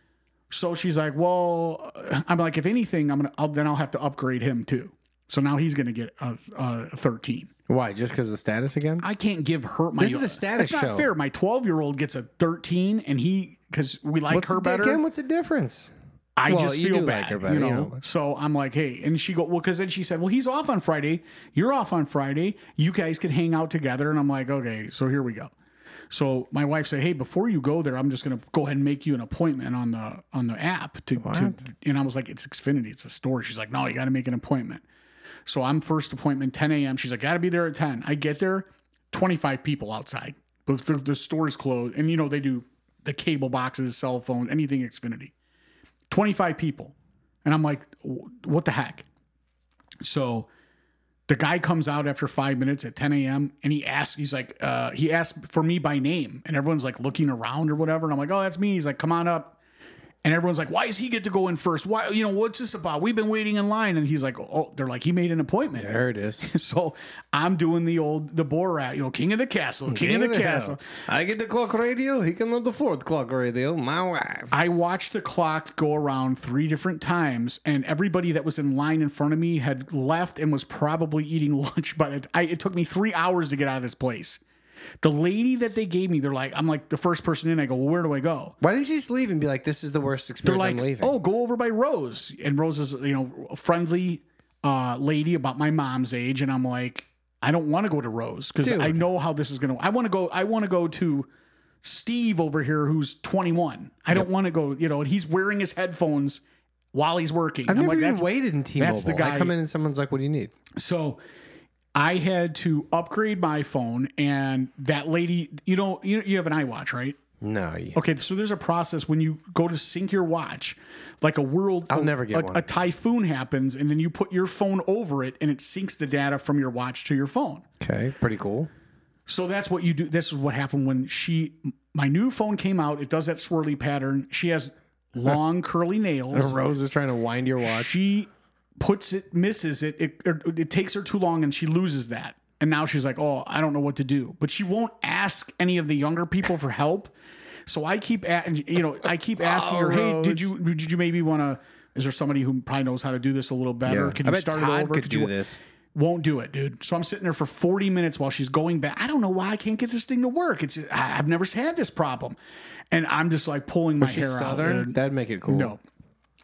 So she's like, "Well," I'm like, "If anything, I'm gonna I'll, then I'll have to upgrade him too." So now he's gonna get a, a thirteen. Why? Just because of the status again? I can't give her my. This is a status That's not show. fair. My twelve year old gets a thirteen, and he because we like What's her the, better. again? What's the difference? I Well, just you feel do bad, like her better, you know? you know. So I'm like, hey, and she go, well, because then she said, well, he's off on Friday. You're off on Friday. You guys can hang out together. And I'm like, okay, so here we go. So my wife said, hey, before you go there, I'm just gonna go ahead and make you an appointment on the on the app to, to and I was like, it's Xfinity, it's a store. She's like, no, you got to make an appointment. So I'm first appointment ten a.m. She's like, got to be there at ten. I get there, twenty-five people outside, but the, the store's closed, and you know they do the cable boxes, cell phone, anything Xfinity. twenty-five people. And I'm like, what the heck? So the guy comes out after five minutes at ten a.m. and he asks, he's like, uh, he asked for me by name. And everyone's like looking around or whatever. And I'm like, oh, that's me. He's like, come on up. And everyone's like, why does he get to go in first? Why, you know, what's this about? We've been waiting in line. And he's like, oh, they're like, he made an appointment. There it is. So I'm doing the old, the Borat, you know, king of the castle, king, of the, castle. I get the clock radio. He can have the fourth clock radio. My wife. I watched the clock go around three different times, and everybody that was in line in front of me had left and was probably eating lunch. But it, I, it took me three hours to get out of this place. The lady that they gave me, they're like, I'm like the first person in. I go, well, where do I go? Why didn't you just leave and be like, this is the worst They're experience like, I'm leaving? oh, go over by Rose. And Rose is, you know, a friendly uh, lady about my mom's age. And I'm like, I don't want to go to Rose because Dude. I know how this is going to. I want to go. I want to go to Steve over here, who's twenty-one. I don't want to go. You know, and he's wearing his headphones while he's working. I've I'm never like, even that's- waited in T-Mobile. that's the guy- I come in and someone's like, what do you need? So I had to upgrade my phone, and that lady, you know, you, you have an iWatch, right? No. You, Okay, so there's a process when you go to sync your watch, like a world. I'll a, never get a, one. A typhoon happens, and then you put your phone over it, and it syncs the data from your watch to your phone. Okay. Pretty cool. So that's what you do. This is what happened when she, my new phone came out. It does that swirly pattern. She has long curly nails. Rose is trying to wind your watch. She puts it, misses it. It, it. it takes her too long, and she loses that. And now she's like, oh, I don't know what to do. But she won't ask any of the younger people for help. So I keep, a- you know, I keep asking her, hey, did you, did you maybe want to? Is there somebody who probably knows how to do this a little better? Yeah. Can I you bet start Todd it over? could Could do you, this. Won't do it, dude. So I'm sitting there for forty minutes while she's going back. I don't know why I can't get this thing to work. It's I- I've never had this problem, and I'm just like pulling my She's hair out. Southern. dude. That'd make it cool. No.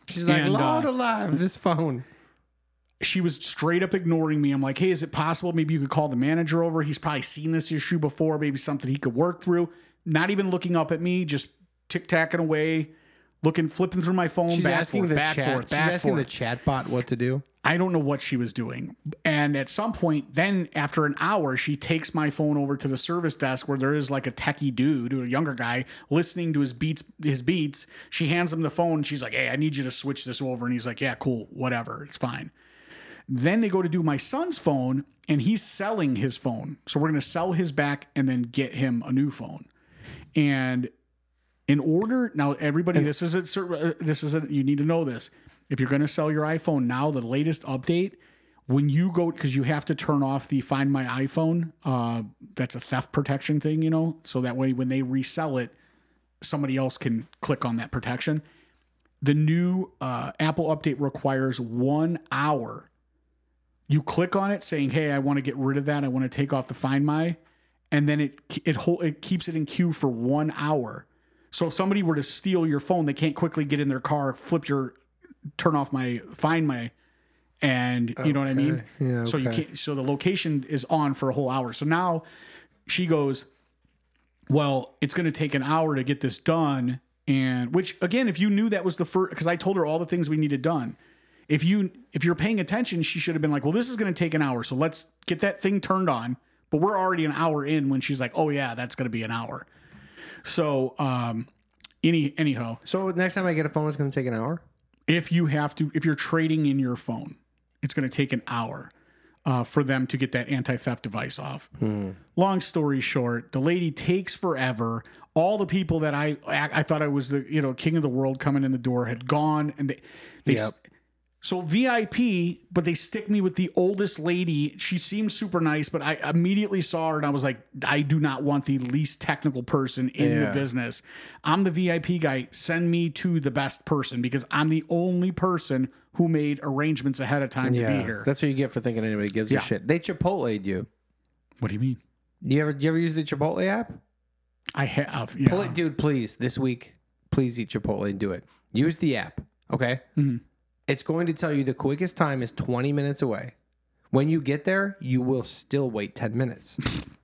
She's like, And, Lord uh, alive, this phone. She was straight up ignoring me. I'm like, hey, is it possible maybe you could call the manager over? He's probably seen this issue before, maybe something he could work through. Not even looking up at me, just tic-tacking away, looking, flipping through my phone, She's back, asking forth, the back, chat. forth, She's back, asking forth. the chatbot what to do. I don't know what she was doing. And at some point, then after an hour, she takes my phone over to the service desk where there is like a techie dude, a younger guy, listening to his beats. His beats. She hands him the phone. She's like, hey, I need you to switch this over. And he's like, yeah, cool, whatever. It's fine. Then they go to do my son's phone, and he's selling his phone. So we're going to sell his back and then get him a new phone. And in order, now everybody, this is a, this is a, you need to know this. If you're going to sell your iPhone now, the latest update, when you go, because you have to turn off the Find My iPhone, uh, that's a theft protection thing, you know, so that way when they resell it, somebody else can click on that protection. The new uh, Apple update requires one hour. You click on it saying, hey, I want to get rid of that. I want to take off the Find My. And then it it hold, it keeps it in queue for one hour. So if somebody were to steal your phone, they can't quickly get in their car, flip your, turn off my Find My, and you know what I mean? Yeah, So you okay. can't. So the location is on for a whole hour. So now she goes, well, it's going to take an hour to get this done. And which again, if you knew that was the first, because I told her all the things we needed done. If you if you're paying attention, she should have been like, well, this is going to take an hour, so let's get that thing turned on. But we're already an hour in when she's like, oh yeah, that's going to be an hour. So um, any anyhow, So next time I get a phone, it's going to take an hour? if you have to, if you're trading in your phone, it's going to take an hour uh, for them to get that anti-theft device off. Hmm. Long story short, the lady takes forever. All the people that I I thought I was the you know king of the world coming in the door had gone, and they they. Yep. So V I P, but they stick me with the oldest lady. She seemed super nice, but I immediately saw her and I was like, I do not want the least technical person in the Yeah. business. I'm the V I P guy. Send me to the best person because I'm the only person who made arrangements ahead of time to be here. That's what you get for thinking anybody gives Yeah. a shit. They Chipotle'd you. What do you mean? You ever you ever use the Chipotle app? I have. Yeah. Pull it, dude, please. This week, please eat Chipotle and do it. Use the app, okay? Mhm. It's going to tell you the quickest time is twenty minutes away. When you get there, you will still wait ten minutes.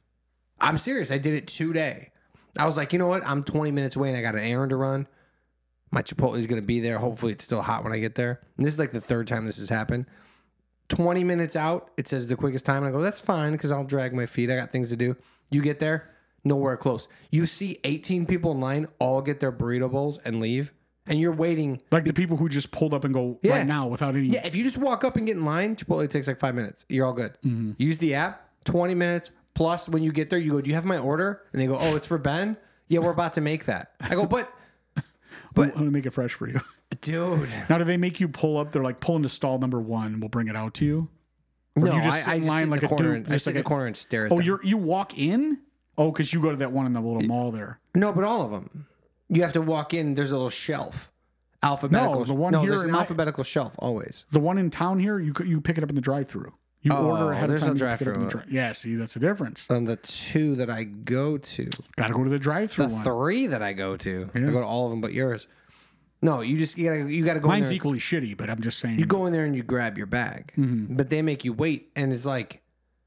I'm serious. I did it today. I was like, you know what? I'm twenty minutes away and I got an errand to run. My Chipotle is going to be there. Hopefully, it's still hot when I get there. And this is like the third time this has happened. twenty minutes out, it says the quickest time. And I go, that's fine because I'll drag my feet. I got things to do. You get there, nowhere close. You see eighteen people in line all get their burrito bowls and leave. And you're waiting. Like the people who just pulled up and go Yeah. right now without any. Yeah, if you just walk up and get in line, Chipotle takes like five minutes. You're all good. Use the app, twenty minutes. Plus, when you get there, you go, do you have my order? And they go, oh, it's for Ben? Yeah, we're about to make that. I go, but, But I'm gonna make it fresh for you. dude. Now, do they make you pull up? They're like pull into stall number one. We'll bring it out to you. Or No, do you just I, sit I in just line sit like in a the corner. dude, And, I just sit in like the a- corner and stare at Oh, them. you're you walk in? Oh, because you go to that one in the little mall there. No, but all of them. You have to walk in. There's a little shelf. Alphabetical. No, the one no, here there's an in my- alphabetical shelf always. The one in town here, you could- you pick it up in the drive-through. You Oh, order ahead of there's time. no you pick it up in the drive-through. dri- yeah, see, that's the difference. And the two that I go to, Got to go to the drive-through the one. three that I go to, I Yeah. go to all of them but yours. No, you just you gotta you gotta go. in Mine's there. equally shitty, but I'm just saying. You go in there and you grab your bag, Mm-hmm. but they make you wait, and it's like,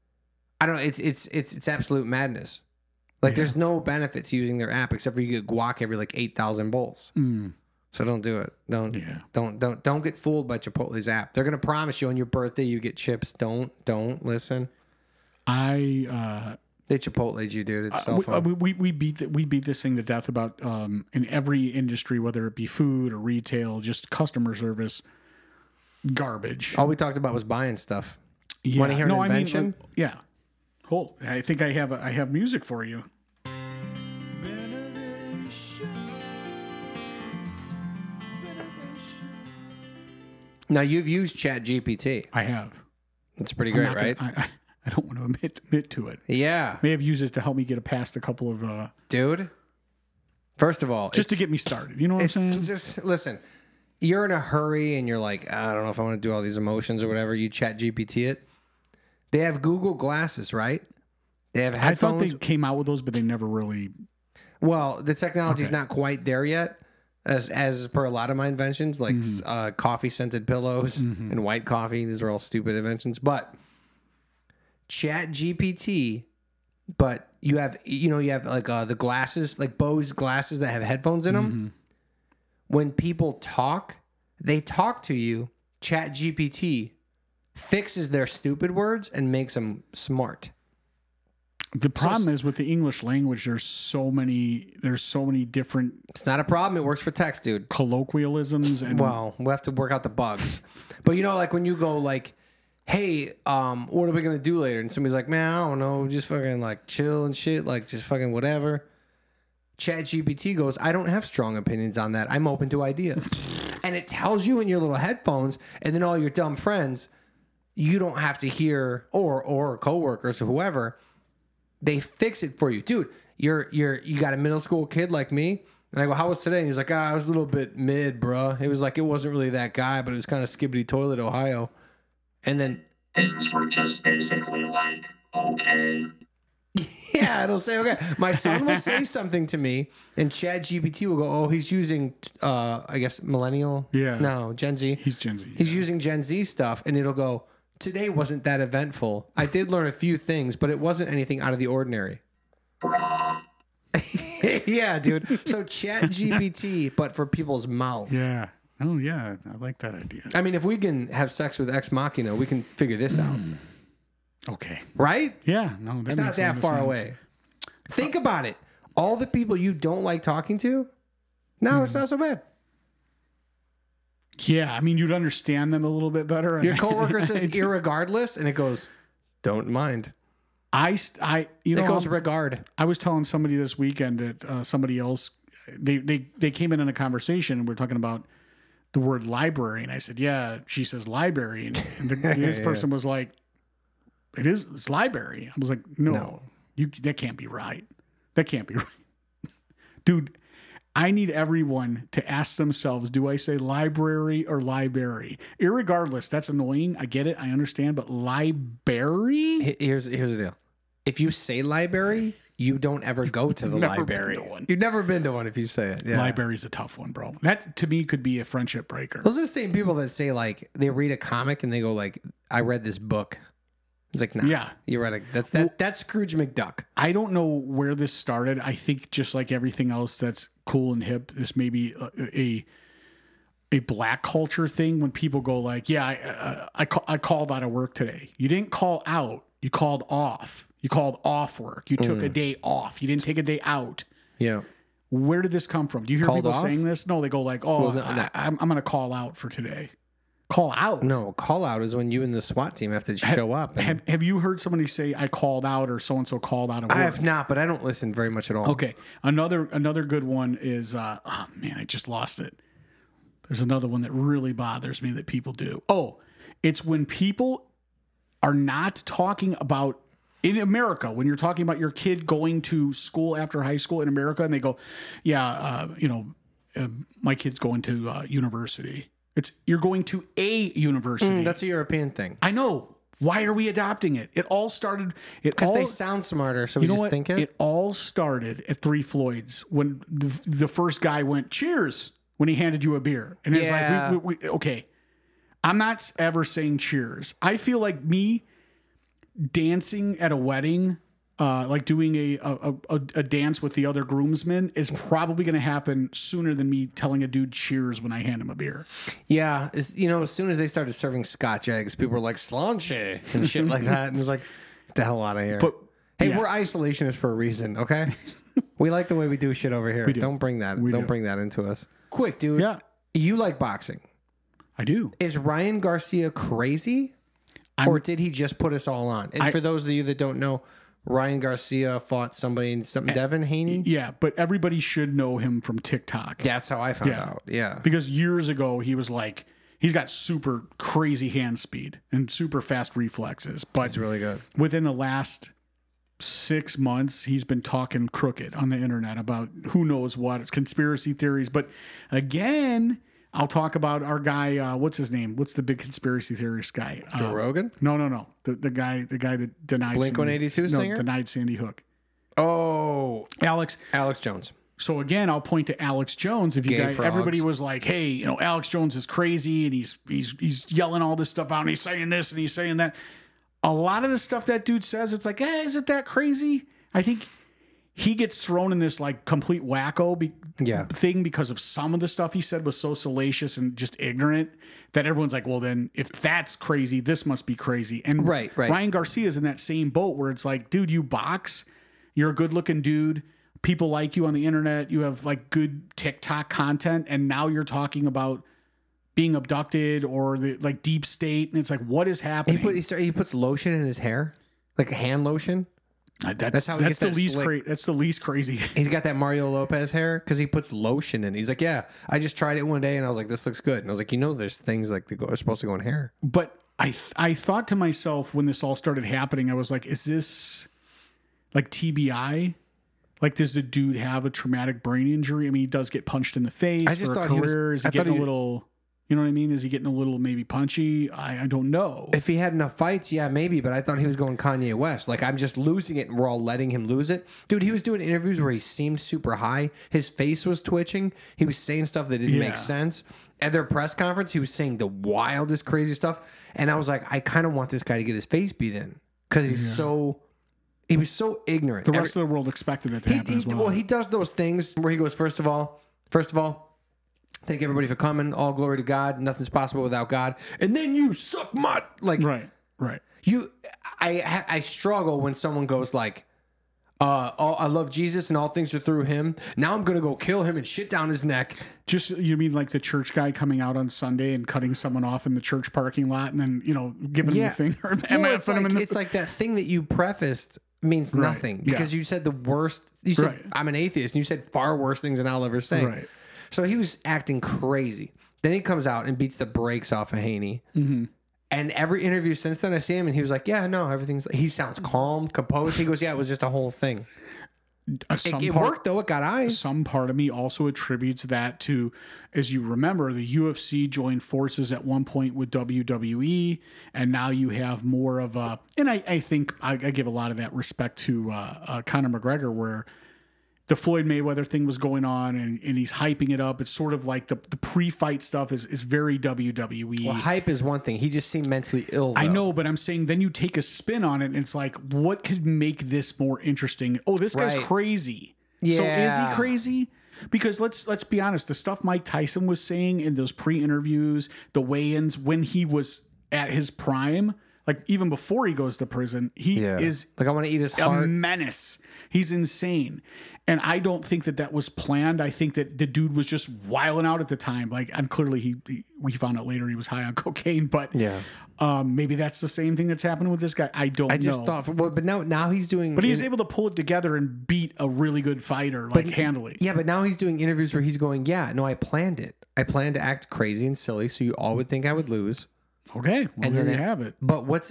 I don't know. It's it's it's it's absolute madness. Like, there's no benefit to using their app except for you get guac every like eight thousand bowls. Mm, So don't do it. Don't yeah. don't don't don't get fooled by Chipotle's app. They're gonna promise you on your birthday you get chips. Don't don't listen. I uh, They Chipotle's you, dude. It's so we, uh, fun. we we we beat the, we beat this thing to death about um in every industry, whether it be food or retail, just customer service, garbage. All we talked about was buying stuff. Yeah. Wanna hear an no, I mean, invention? like, yeah. Hold. I think I have a, I have music for you. Now you've used Chat G P T. I have. It's pretty I'm great, not gonna- right? I, I, I don't want to admit admit to it. Yeah, May have used it to help me get past a couple of uh, dude. First of all, just to it's- get me started. You know what I'm It's saying? just listen. You're in a hurry and you're like, I don't know if I want to do all these emotions or whatever. You Chat G P T it. They have Google glasses, right? They have I headphones. thought they came out with those, but they never really. Well, the technology's Okay. not quite there yet. as as per a lot of my inventions, like uh, coffee scented pillows and white coffee. These are all stupid inventions. But Chat G P T, but you have you know you have like uh, the glasses, like Bose glasses that have headphones in them. Mm-hmm. When people talk, they talk to you. Chat G P T fixes their stupid words and makes them smart. The problem is with the English language, there's so many, there's so many different It's not a problem. It works for text, dude. colloquialisms and Well, we'll have to work out the bugs. But you know, like when you go like, hey, um, what are we gonna do later? And somebody's like, man, I don't know, just fucking like chill and shit, like just fucking whatever. Chat G P T goes, I don't have strong opinions on that. I'm open to ideas. And it tells you in your little headphones, and then all your dumb friends, you don't have to hear, or or coworkers or whoever, they fix it for you. Dude, you're you're you got a middle school kid like me. And I go, how was today? And he's like, ah, I was a little bit mid, bro. It was like, it wasn't really that guy, but it was kind of skibbity toilet, Ohio. And then Things were just basically like, okay. yeah, it'll say, okay. My son will say something to me, and Chat G P T will go, oh, he's using, uh, I guess, millennial? Yeah. No, Gen Z. he's Gen Z. He's using Gen Z stuff, and it'll go, today wasn't that eventful. I did learn a few things, but it wasn't anything out of the ordinary. Bruh. Yeah, dude. So Chat G P T, but for people's mouths. Yeah. Oh yeah, I like that idea. I mean, if we can have sex with Ex Machina, we can figure this out. Okay. Right? Yeah. No, that It's not makes a lot that of far sense. away. Think about it. All the people you don't like talking to, no, it's not so bad. Yeah, I mean, you'd understand them a little bit better. Your coworker says irregardless, and it goes, don't mind. I, st- I, you know, It goes I'm- regard. I was telling somebody this weekend that uh, somebody else, they, they, they came in in a conversation and we're talking about the word library. And I said, yeah, she says library. And, and the, this person was like, it is, it's library. I was like, no, No. you, that can't be right. That can't be right. Dude, I need everyone to ask themselves, do I say library or library? Irregardless, that's annoying. I get it. I understand. But library? H- Here's here's the deal. If you say library, you don't ever go to the Never been library. to one. You've never been to one if you say it. Yeah. Library's a tough one, bro. That to me could be a friendship breaker. Those are the same people that say like they read a comic and they go like, I read this book. It's like, nah, Yeah. you read it. That's that. That's Scrooge McDuck. I don't know where this started. I think just like everything else that's cool and hip, this may be a a, a black culture thing when people go like, yeah, I, uh, I, ca- I called out of work today. You didn't call out. You called off. You called off work. You took a day off. You didn't take a day out. Yeah. Where did this come from? Do you hear Called people off? saying this? No, they go like, oh, Well, no, no. I, I'm, I'm going to call out for today. Call out. No, call out is when you and the SWAT team have to show up. And Have Have you heard somebody say I called out or so and so called out of work? I have not, but I don't listen very much at all. Okay, another another good one is uh, oh man, I just lost it. There's another one that really bothers me that people do. Oh, it's when people are not talking about in America when you're talking about your kid going to school after high school in America, and they go, "Yeah, uh, you know, uh, my kid's going to uh, university." It's you're going to a university. That's a European thing. I know. Why are we adopting it? It all started. It Because all they sound smarter, so we you know just what? think it. It all started at Three Floyds when the, the first guy went cheers when he handed you a beer, and it's Yeah. like, we, we, we, okay, I'm not ever saying cheers. I feel like me dancing at a wedding, uh, like doing a a, a a dance with the other groomsmen, is probably going to happen sooner than me telling a dude cheers when I hand him a beer. Yeah, it's, you know, as soon as they started serving Scotch eggs, people were like sláinte and shit like that, and it's like, get the hell out of here. But hey, yeah. we're isolationists for a reason, okay? We like the way we do shit over here. do. Don't bring that. We don't do. bring that into us. Quick, dude. Yeah, You like boxing? I do. Is Ryan Garcia crazy, I'm- or did he just put us all on? And I- for those of you that don't know, Ryan Garcia fought somebody in something Devin Haney. Yeah, but everybody should know him from TikTok. That's how I found Yeah. out. Yeah. Because years ago he was like he's got super crazy hand speed and super fast reflexes, but It's really good. within the last six months he's been talking crooked on the internet about who knows what. It's conspiracy theories, but again, I'll talk about our guy. Uh, what's his name? What's the big conspiracy theorist guy? Joe Uh, Rogan? No, no, no. The the guy the guy that denied Blink Sandy- one eighty-two no, singer? denied Sandy Hook. Oh, Alex Alex Jones. So again, I'll point to Alex Jones. If you Gay guys, frogs. everybody was like, "Hey, you know, Alex Jones is crazy, and he's he's he's yelling all this stuff out, and he's saying this, and he's saying that." A lot of the stuff that dude says, it's like, "Hey, is it that crazy?" I think he gets thrown in this like complete wacko be- Yeah. thing because of some of the stuff he said was so salacious and just ignorant that everyone's like, "Well, then if that's crazy, this must be crazy." And Right, right. Ryan Garcia's in that same boat where it's like, dude, you box, you're a good looking dude. People like you on the internet. You have like good TikTok content. And now you're talking about being abducted or the like deep state. And it's like, what is He happening? put he, start, he puts lotion in his hair, like hand lotion. Uh, that's that's how he that's gets the that least slick- cra- that's the least crazy. He's got that Mario Lopez hair because he puts lotion in. He's like, yeah, I just tried it one day and I was like, this looks good. And I was like, you know, there's things like that go, are supposed to go in hair. But I th- I thought to myself when this all started happening, I was like, is this like T B I? Like, does the dude have a traumatic brain injury? I mean, he does get punched in the face. I just or a thought he was- career. Is he I thought getting he- a little? You know what I mean? Is he getting a little maybe punchy? I, I don't know. If he had enough fights, yeah, maybe. But I thought he was going Kanye West. Like, I'm just losing it and we're all letting him lose it. Dude, he was doing interviews where he seemed super high. His face was twitching. He was saying stuff that didn't Yeah. make sense. At their press conference, he was saying the wildest, crazy stuff. And I was like, I kind of want this guy to get his face beat in because he's so, he was so ignorant. The Every- rest of the world expected that to he, happen he, as well. well, he does those things where he goes, first of all, first of all, thank everybody for coming. All glory to God. Nothing's possible without God. And then you suck my like right, right. you. I I struggle when someone goes like, uh, oh, I love Jesus and all things are through Him. Now I'm gonna go kill him and shit down his neck. Just you mean like the church guy coming out on Sunday and cutting someone off in the church parking lot and then you know giving Yeah. him the finger and Well, it's MFing him like, in the it's like that thing that you prefaced means nothing yeah. because you said the worst. You said Right. I'm an atheist and you said far worse things than I'll ever say. Right. So he was acting crazy. Then he comes out and beats the brakes off of Haney. Mm-hmm. And every interview since then, I see him and he was like, "Yeah, no, everything's." He sounds calm, composed. He goes, "Yeah, it was just a whole thing." Uh, It, some it part- worked though. It got eyes. Some part of me also attributes that to, as you remember, the U F C joined forces at one point with W W E, and now you have more of a. And I, I think I, I give a lot of that respect to uh, uh, Conor McGregor, where the Floyd Mayweather thing was going on, and, and he's hyping it up. It's sort of like the, the pre-fight stuff is, is very W W E. Well, hype is one thing. He just seemed mentally ill. Though. I know, but I'm saying then you take a spin on it, and it's like, what could make this more interesting? Oh, this guy's Right. crazy. So is Yeah. he crazy? Because let's let's be honest, the stuff Mike Tyson was saying in those pre-interviews, the weigh-ins when he was at his prime, like even before he goes to prison, he Yeah. is Like I want to eat his a heart. menace. He's insane. And I don't think that that was planned. I think that the dude was just wilding out at the time. Like, and clearly he, he we found out later he was high on cocaine, but Yeah. um, maybe that's the same thing that's happening with this guy. I don't know. I just thought, well, but now now he's doing. but he's in- able to pull it together and beat a really good fighter, like handily. Yeah, but now he's doing interviews where he's going, "Yeah, no, I planned it. I planned to act crazy and silly, so you all would think I would lose." Okay, well, And there then you it- have it. But what's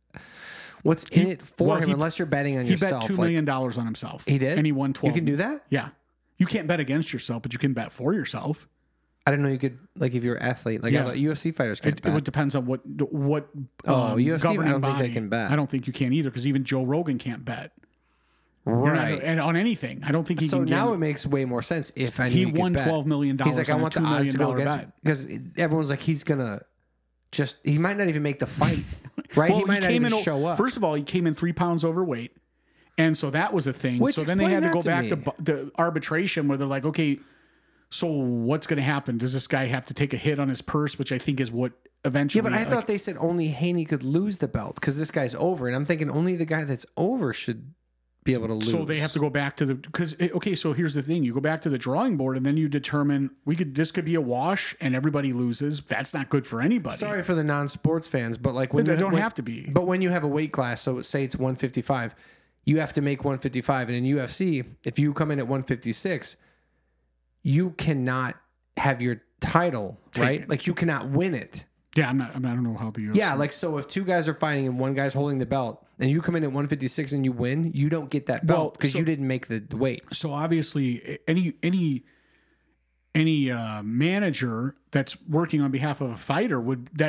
what's in it for well, him? he- Unless you're betting on He yourself, bet two like- million dollars on himself. He did, and he won twelve. You can do that. Yeah, you can't bet against yourself, but you can bet for yourself. I didn't know you could, like, if you're an athlete, like Yeah. I thought U F C fighters can't It, bet. it depends on what what Oh, um, U F C, I governing don't think they body. can bet. I don't think you can either because even Joe Rogan can't bet. You're not- right. and on anything, I don't think he So can. now gamble. it makes way more sense if I knew He you could won bet. twelve million dollars. He's like, I on a want the two odds million to go dollar against bet. me because everyone's like, he's gonna just he might not even make the fight, right? Well, he might not came even in, show up. First of all, he came in three pounds overweight, and so that was a thing. Which, so then they had to explain go that back to to, me. bu- to arbitration, where they're like, okay, so what's going to happen? Does this guy have to take a hit on his purse, which I think is what eventually? yeah, but I like, thought they said only Haney could lose the belt because this guy's over, and I'm thinking only the guy that's over should be able to lose. So they have to go back to the because okay. So here's the thing: you go back to the drawing board, and then you determine we could this could be a wash, and everybody loses. That's not good for anybody. Sorry for the non-sports fans, but like when They you don't when- have to be. But when you have a weight class, so say it's one fifty-five, you have to make one fifty-five, and in U F C, if you come in at one fifty-six, you cannot have your title, right? it. Like you cannot win it. Yeah, I'm not. I, mean, I don't know how the U F C Yeah, like so if two guys are fighting and one guy's holding the belt, and you come in at one fifty-six and you win, you don't get that Well, belt because so- you didn't make the weight. So obviously, any any any uh, manager that's working on behalf of a fighter would that's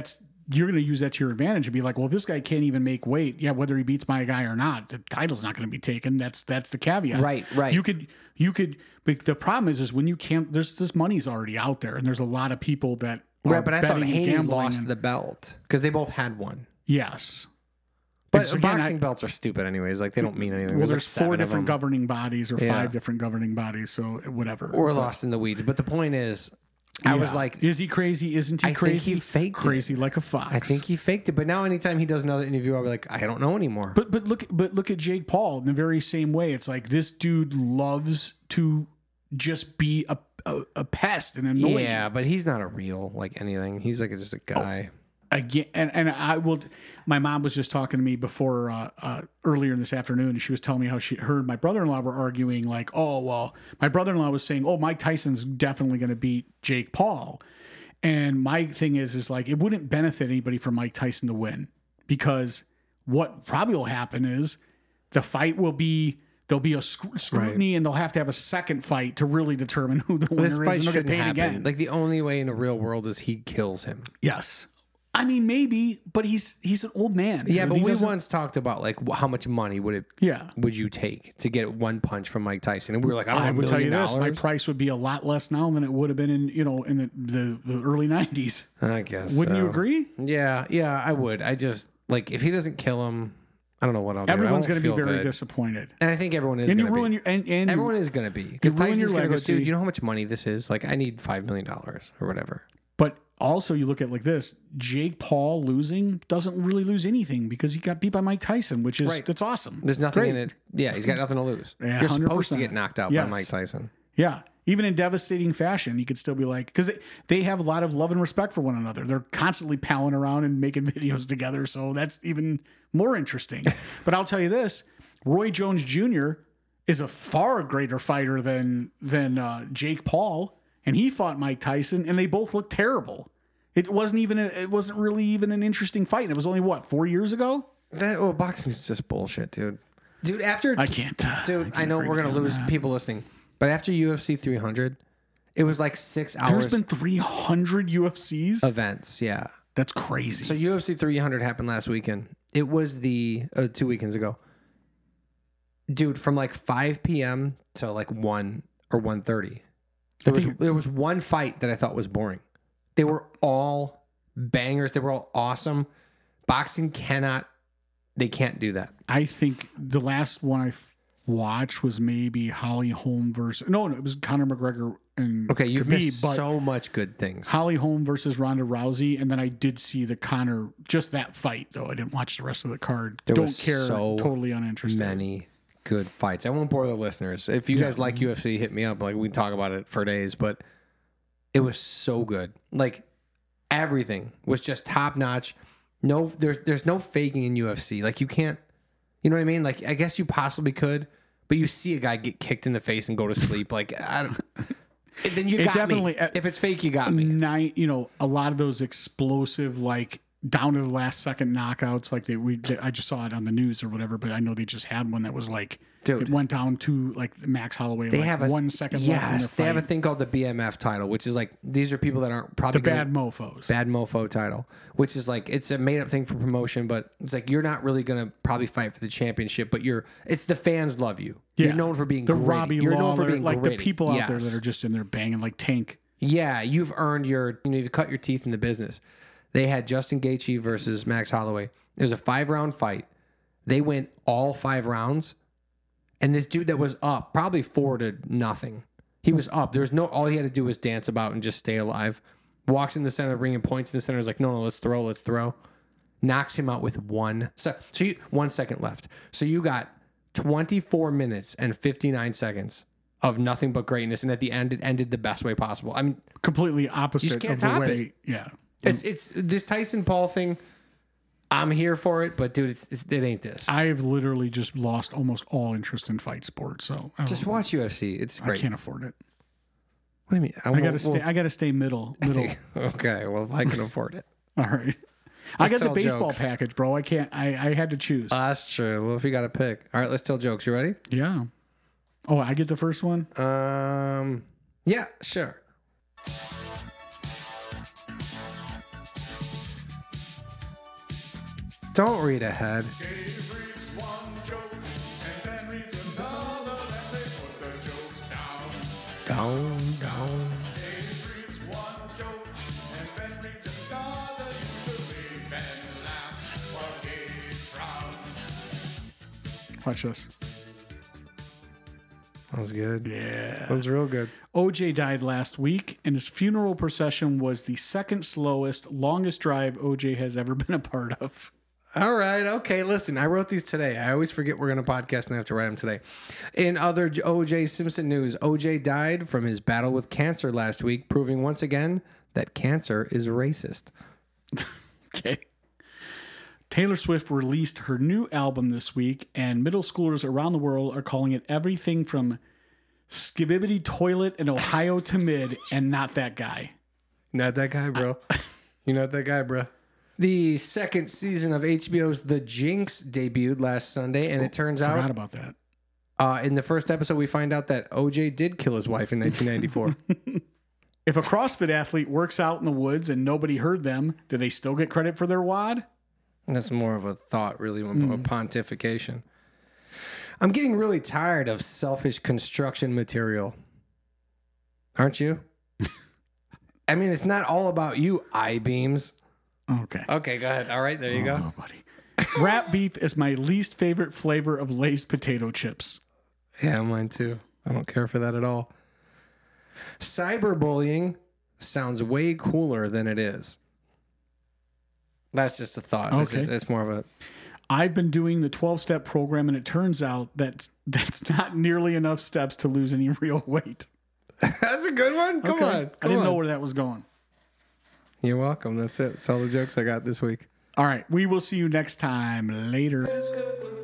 you're going to use that to your advantage and be like, well, if this guy can't even make weight, yeah, whether he beats my guy or not, the title's not going to be taken. That's that's the caveat. Right, right. You could you could. But the problem is, is when you can't. There's this money's already out there, and there's a lot of people that. Right, but I thought betting and Haney gambling lost and- the belt because they both had one. Yes. But It's, again, boxing I- belts are stupid anyways. Like they don't mean anything. Well, there's, there's like seven four of different them. governing bodies or Yeah. five different governing bodies, so whatever. We're But, lost in the weeds. But the point is, I was yeah. like, is he crazy? Isn't he I think crazy? he faked it. crazy like a fox. I think he faked it. But now anytime he does another interview, I'll be like, I don't know anymore. But but look but look at Jake Paul in the very same way. It's like this dude loves to just be a a, a pest and annoying. yeah, but he's not a real like anything. He's like just a guy. Again, and, and I will. My mom was just talking to me before uh, uh, earlier in this afternoon, and she was telling me how she heard my brother-in-law were arguing, like, "Oh, well," my brother-in-law was saying, "Oh, Mike Tyson's definitely going to beat Jake Paul," and my thing is, is like, it wouldn't benefit anybody for Mike Tyson to win because what probably will happen is the fight will be. There'll be a sc- scrutiny, and they'll have to have a second fight to really determine who the winner This is, fight and they'll get shouldn't paid happen. again. Like the only way in the real world is he kills him. Yes. I mean, maybe, but he's he's an old man. Yeah, dude. but He we doesn't- once talked about like wh- how much money would it Yeah. would you take to get one punch from Mike Tyson? And we were like, I don't know, I a would tell you million this: my dollars? price would be a lot less now than it would have been in you know in the the, the early nineties. I guess. Wouldn't you so. agree? Yeah, yeah, I would. I just like if he doesn't kill him, I don't know what I'll do. Everyone's going going to to be very disappointed, And I think everyone is and you going to ruin be. your and, and Everyone is going to be because ruin Tyson's your going to go, legacy. dude. You know how much money this is? Like, I need five million dollars or whatever. But also, you look at it like this: Jake Paul losing doesn't really lose anything because he got beat by Mike Tyson, which is Right. that's awesome. There's nothing Great. in it. Yeah, he's got nothing to lose. Yeah, You're supposed to one hundred percent. get knocked out Yes. by Mike Tyson. Yeah. Even in devastating fashion, you could still be like, because they, they have a lot of love and respect for one another. They're constantly palling around and making videos together. So that's even more interesting. But I'll tell you this, Roy Jones Junior is a far greater fighter than, than uh, Jake Paul. And he fought Mike Tyson and they both looked terrible. It wasn't even, a, it wasn't really even an interesting fight. And it was only what, four years ago? That well, boxing's just bullshit, dude. Dude, after I can't. uh, dude, I, I, can't know agree we're gonna with you on lose that. people listening, but after U F C three hundred, it was like six There's hours been three hundred U F Cs. events. Yeah. That's crazy. So U F C three hundred happened last weekend. It was the uh, two weekends ago. Dude, from like five p.m. to like one or one thirty. There was there was one fight that I thought was boring. They were all bangers. They were all awesome. Boxing cannot. They can't do that. I think the last one I f- watched was maybe Holly Holm versus no, no, it was Conor McGregor and Okay, you've Khabib, missed but so much good things. Holly Holm versus Ronda Rousey, and then I did see the Conor just that fight though. I didn't watch the rest of the card. There Don't was care. so Totally uninterested. Many good fights. I won't bore the listeners. If you guys like U F C, hit me up. Like we can talk about it for days. But it was so good. Like everything was just top notch. No, there's there's no faking in U F C. Like you can't. You know what I mean? Like I guess you possibly could, but you see a guy get kicked in the face and go to sleep. Like I don't. Then you It got definitely- me. If it's fake, you got me. Night, you know, a lot of those explosive, like down to the last second knockouts, like they we they, I just saw it on the news or whatever, but I know they just had one that was like, Dude. it went down to like Max Holloway. They like have a one second yes, left in the they have a fight. thing called the B M F title, which is like these are people that aren't probably The gonna- bad mofos. Bad mofo title, which is like it's a made up thing for promotion, but it's like you're not really gonna probably fight for the championship, but you're it's the fans love you. You're known for being the gritty. Robbie You're known for Lawler, being like gritty. the people out there Yes. that are just in there banging like Tank. Yeah, you've earned your you know you've cut your teeth in the business. They had Justin Gaethje versus Max Holloway. It was a five round fight. They went all five rounds, and this dude that was up probably four to nothing. He was up. There was no all he had to do was dance about and just stay alive. Walks in the center, bringing points in the center. Is like, no, no, let's throw, let's throw. Knocks him out with one. So, so you, one second left. So you got twenty-four minutes and fifty-nine seconds of nothing but greatness, and at the end, it ended the best way possible. I mean, Completely opposite can't of the top way. it. Yeah. it's it's this Tyson Paul thing. I'm here for it, but dude, it's, it's it ain't this. I've literally just lost almost all interest in fight sports, so I, Just don't- watch U F C. It's I great. can't afford it. What do you mean? I gotta stay. I gotta stay middle. Middle. Okay, well, if I can afford it. All right. I Let's got the tell baseball jokes. package, bro. I can't. I, I had to choose. Uh, that's true. Well, if you got to pick. All right, let's tell jokes. You ready? yeah. Oh, I get the first one. Um, yeah, sure. Don't read ahead. Down, down. Watch this. That was good. Yeah. That was real good. O J died last week, and his funeral procession was the second slowest, longest drive O J has ever been a part of. All right. Okay. Listen, I wrote these today. I always forget we're going to podcast and I have to write them today. In other O J Simpson news, O J died from his battle with cancer last week, proving once again that cancer is racist. Okay. Taylor Swift released her new album this week, and middle schoolers around the world are calling it everything from Skibbity Toilet in Ohio to Mid, and Not That Guy. Not that guy, bro. You're not that guy, bro. The second season of H B O's The Jinx debuted last Sunday, and it turns Forgot out about that. uh, in the first episode we find out that O J did kill his wife in nineteen ninety-four. If a CrossFit athlete works out in the woods and nobody heard them, do they still get credit for their wad? That's more of a thought, really, more of a pontification. I'm getting really tired of selfish construction material. Aren't you? I mean, it's not all about you, I-beams. Okay. Okay, go ahead. All right, there you go. Oh, buddy. Wrap beef is my least favorite flavor of Lay's potato chips. Yeah, mine too. I don't care for that at all. Cyberbullying sounds way cooler than it is. That's just a thought. This Okay. is, it's more of a... I've been doing the twelve-step program, and it turns out that that's not nearly enough steps to lose any real weight. That's a good one. Come Okay. on. I Come didn't on. know where that was going. You're welcome. That's it. That's all the jokes I got this week. All right. We will see you next time. Later.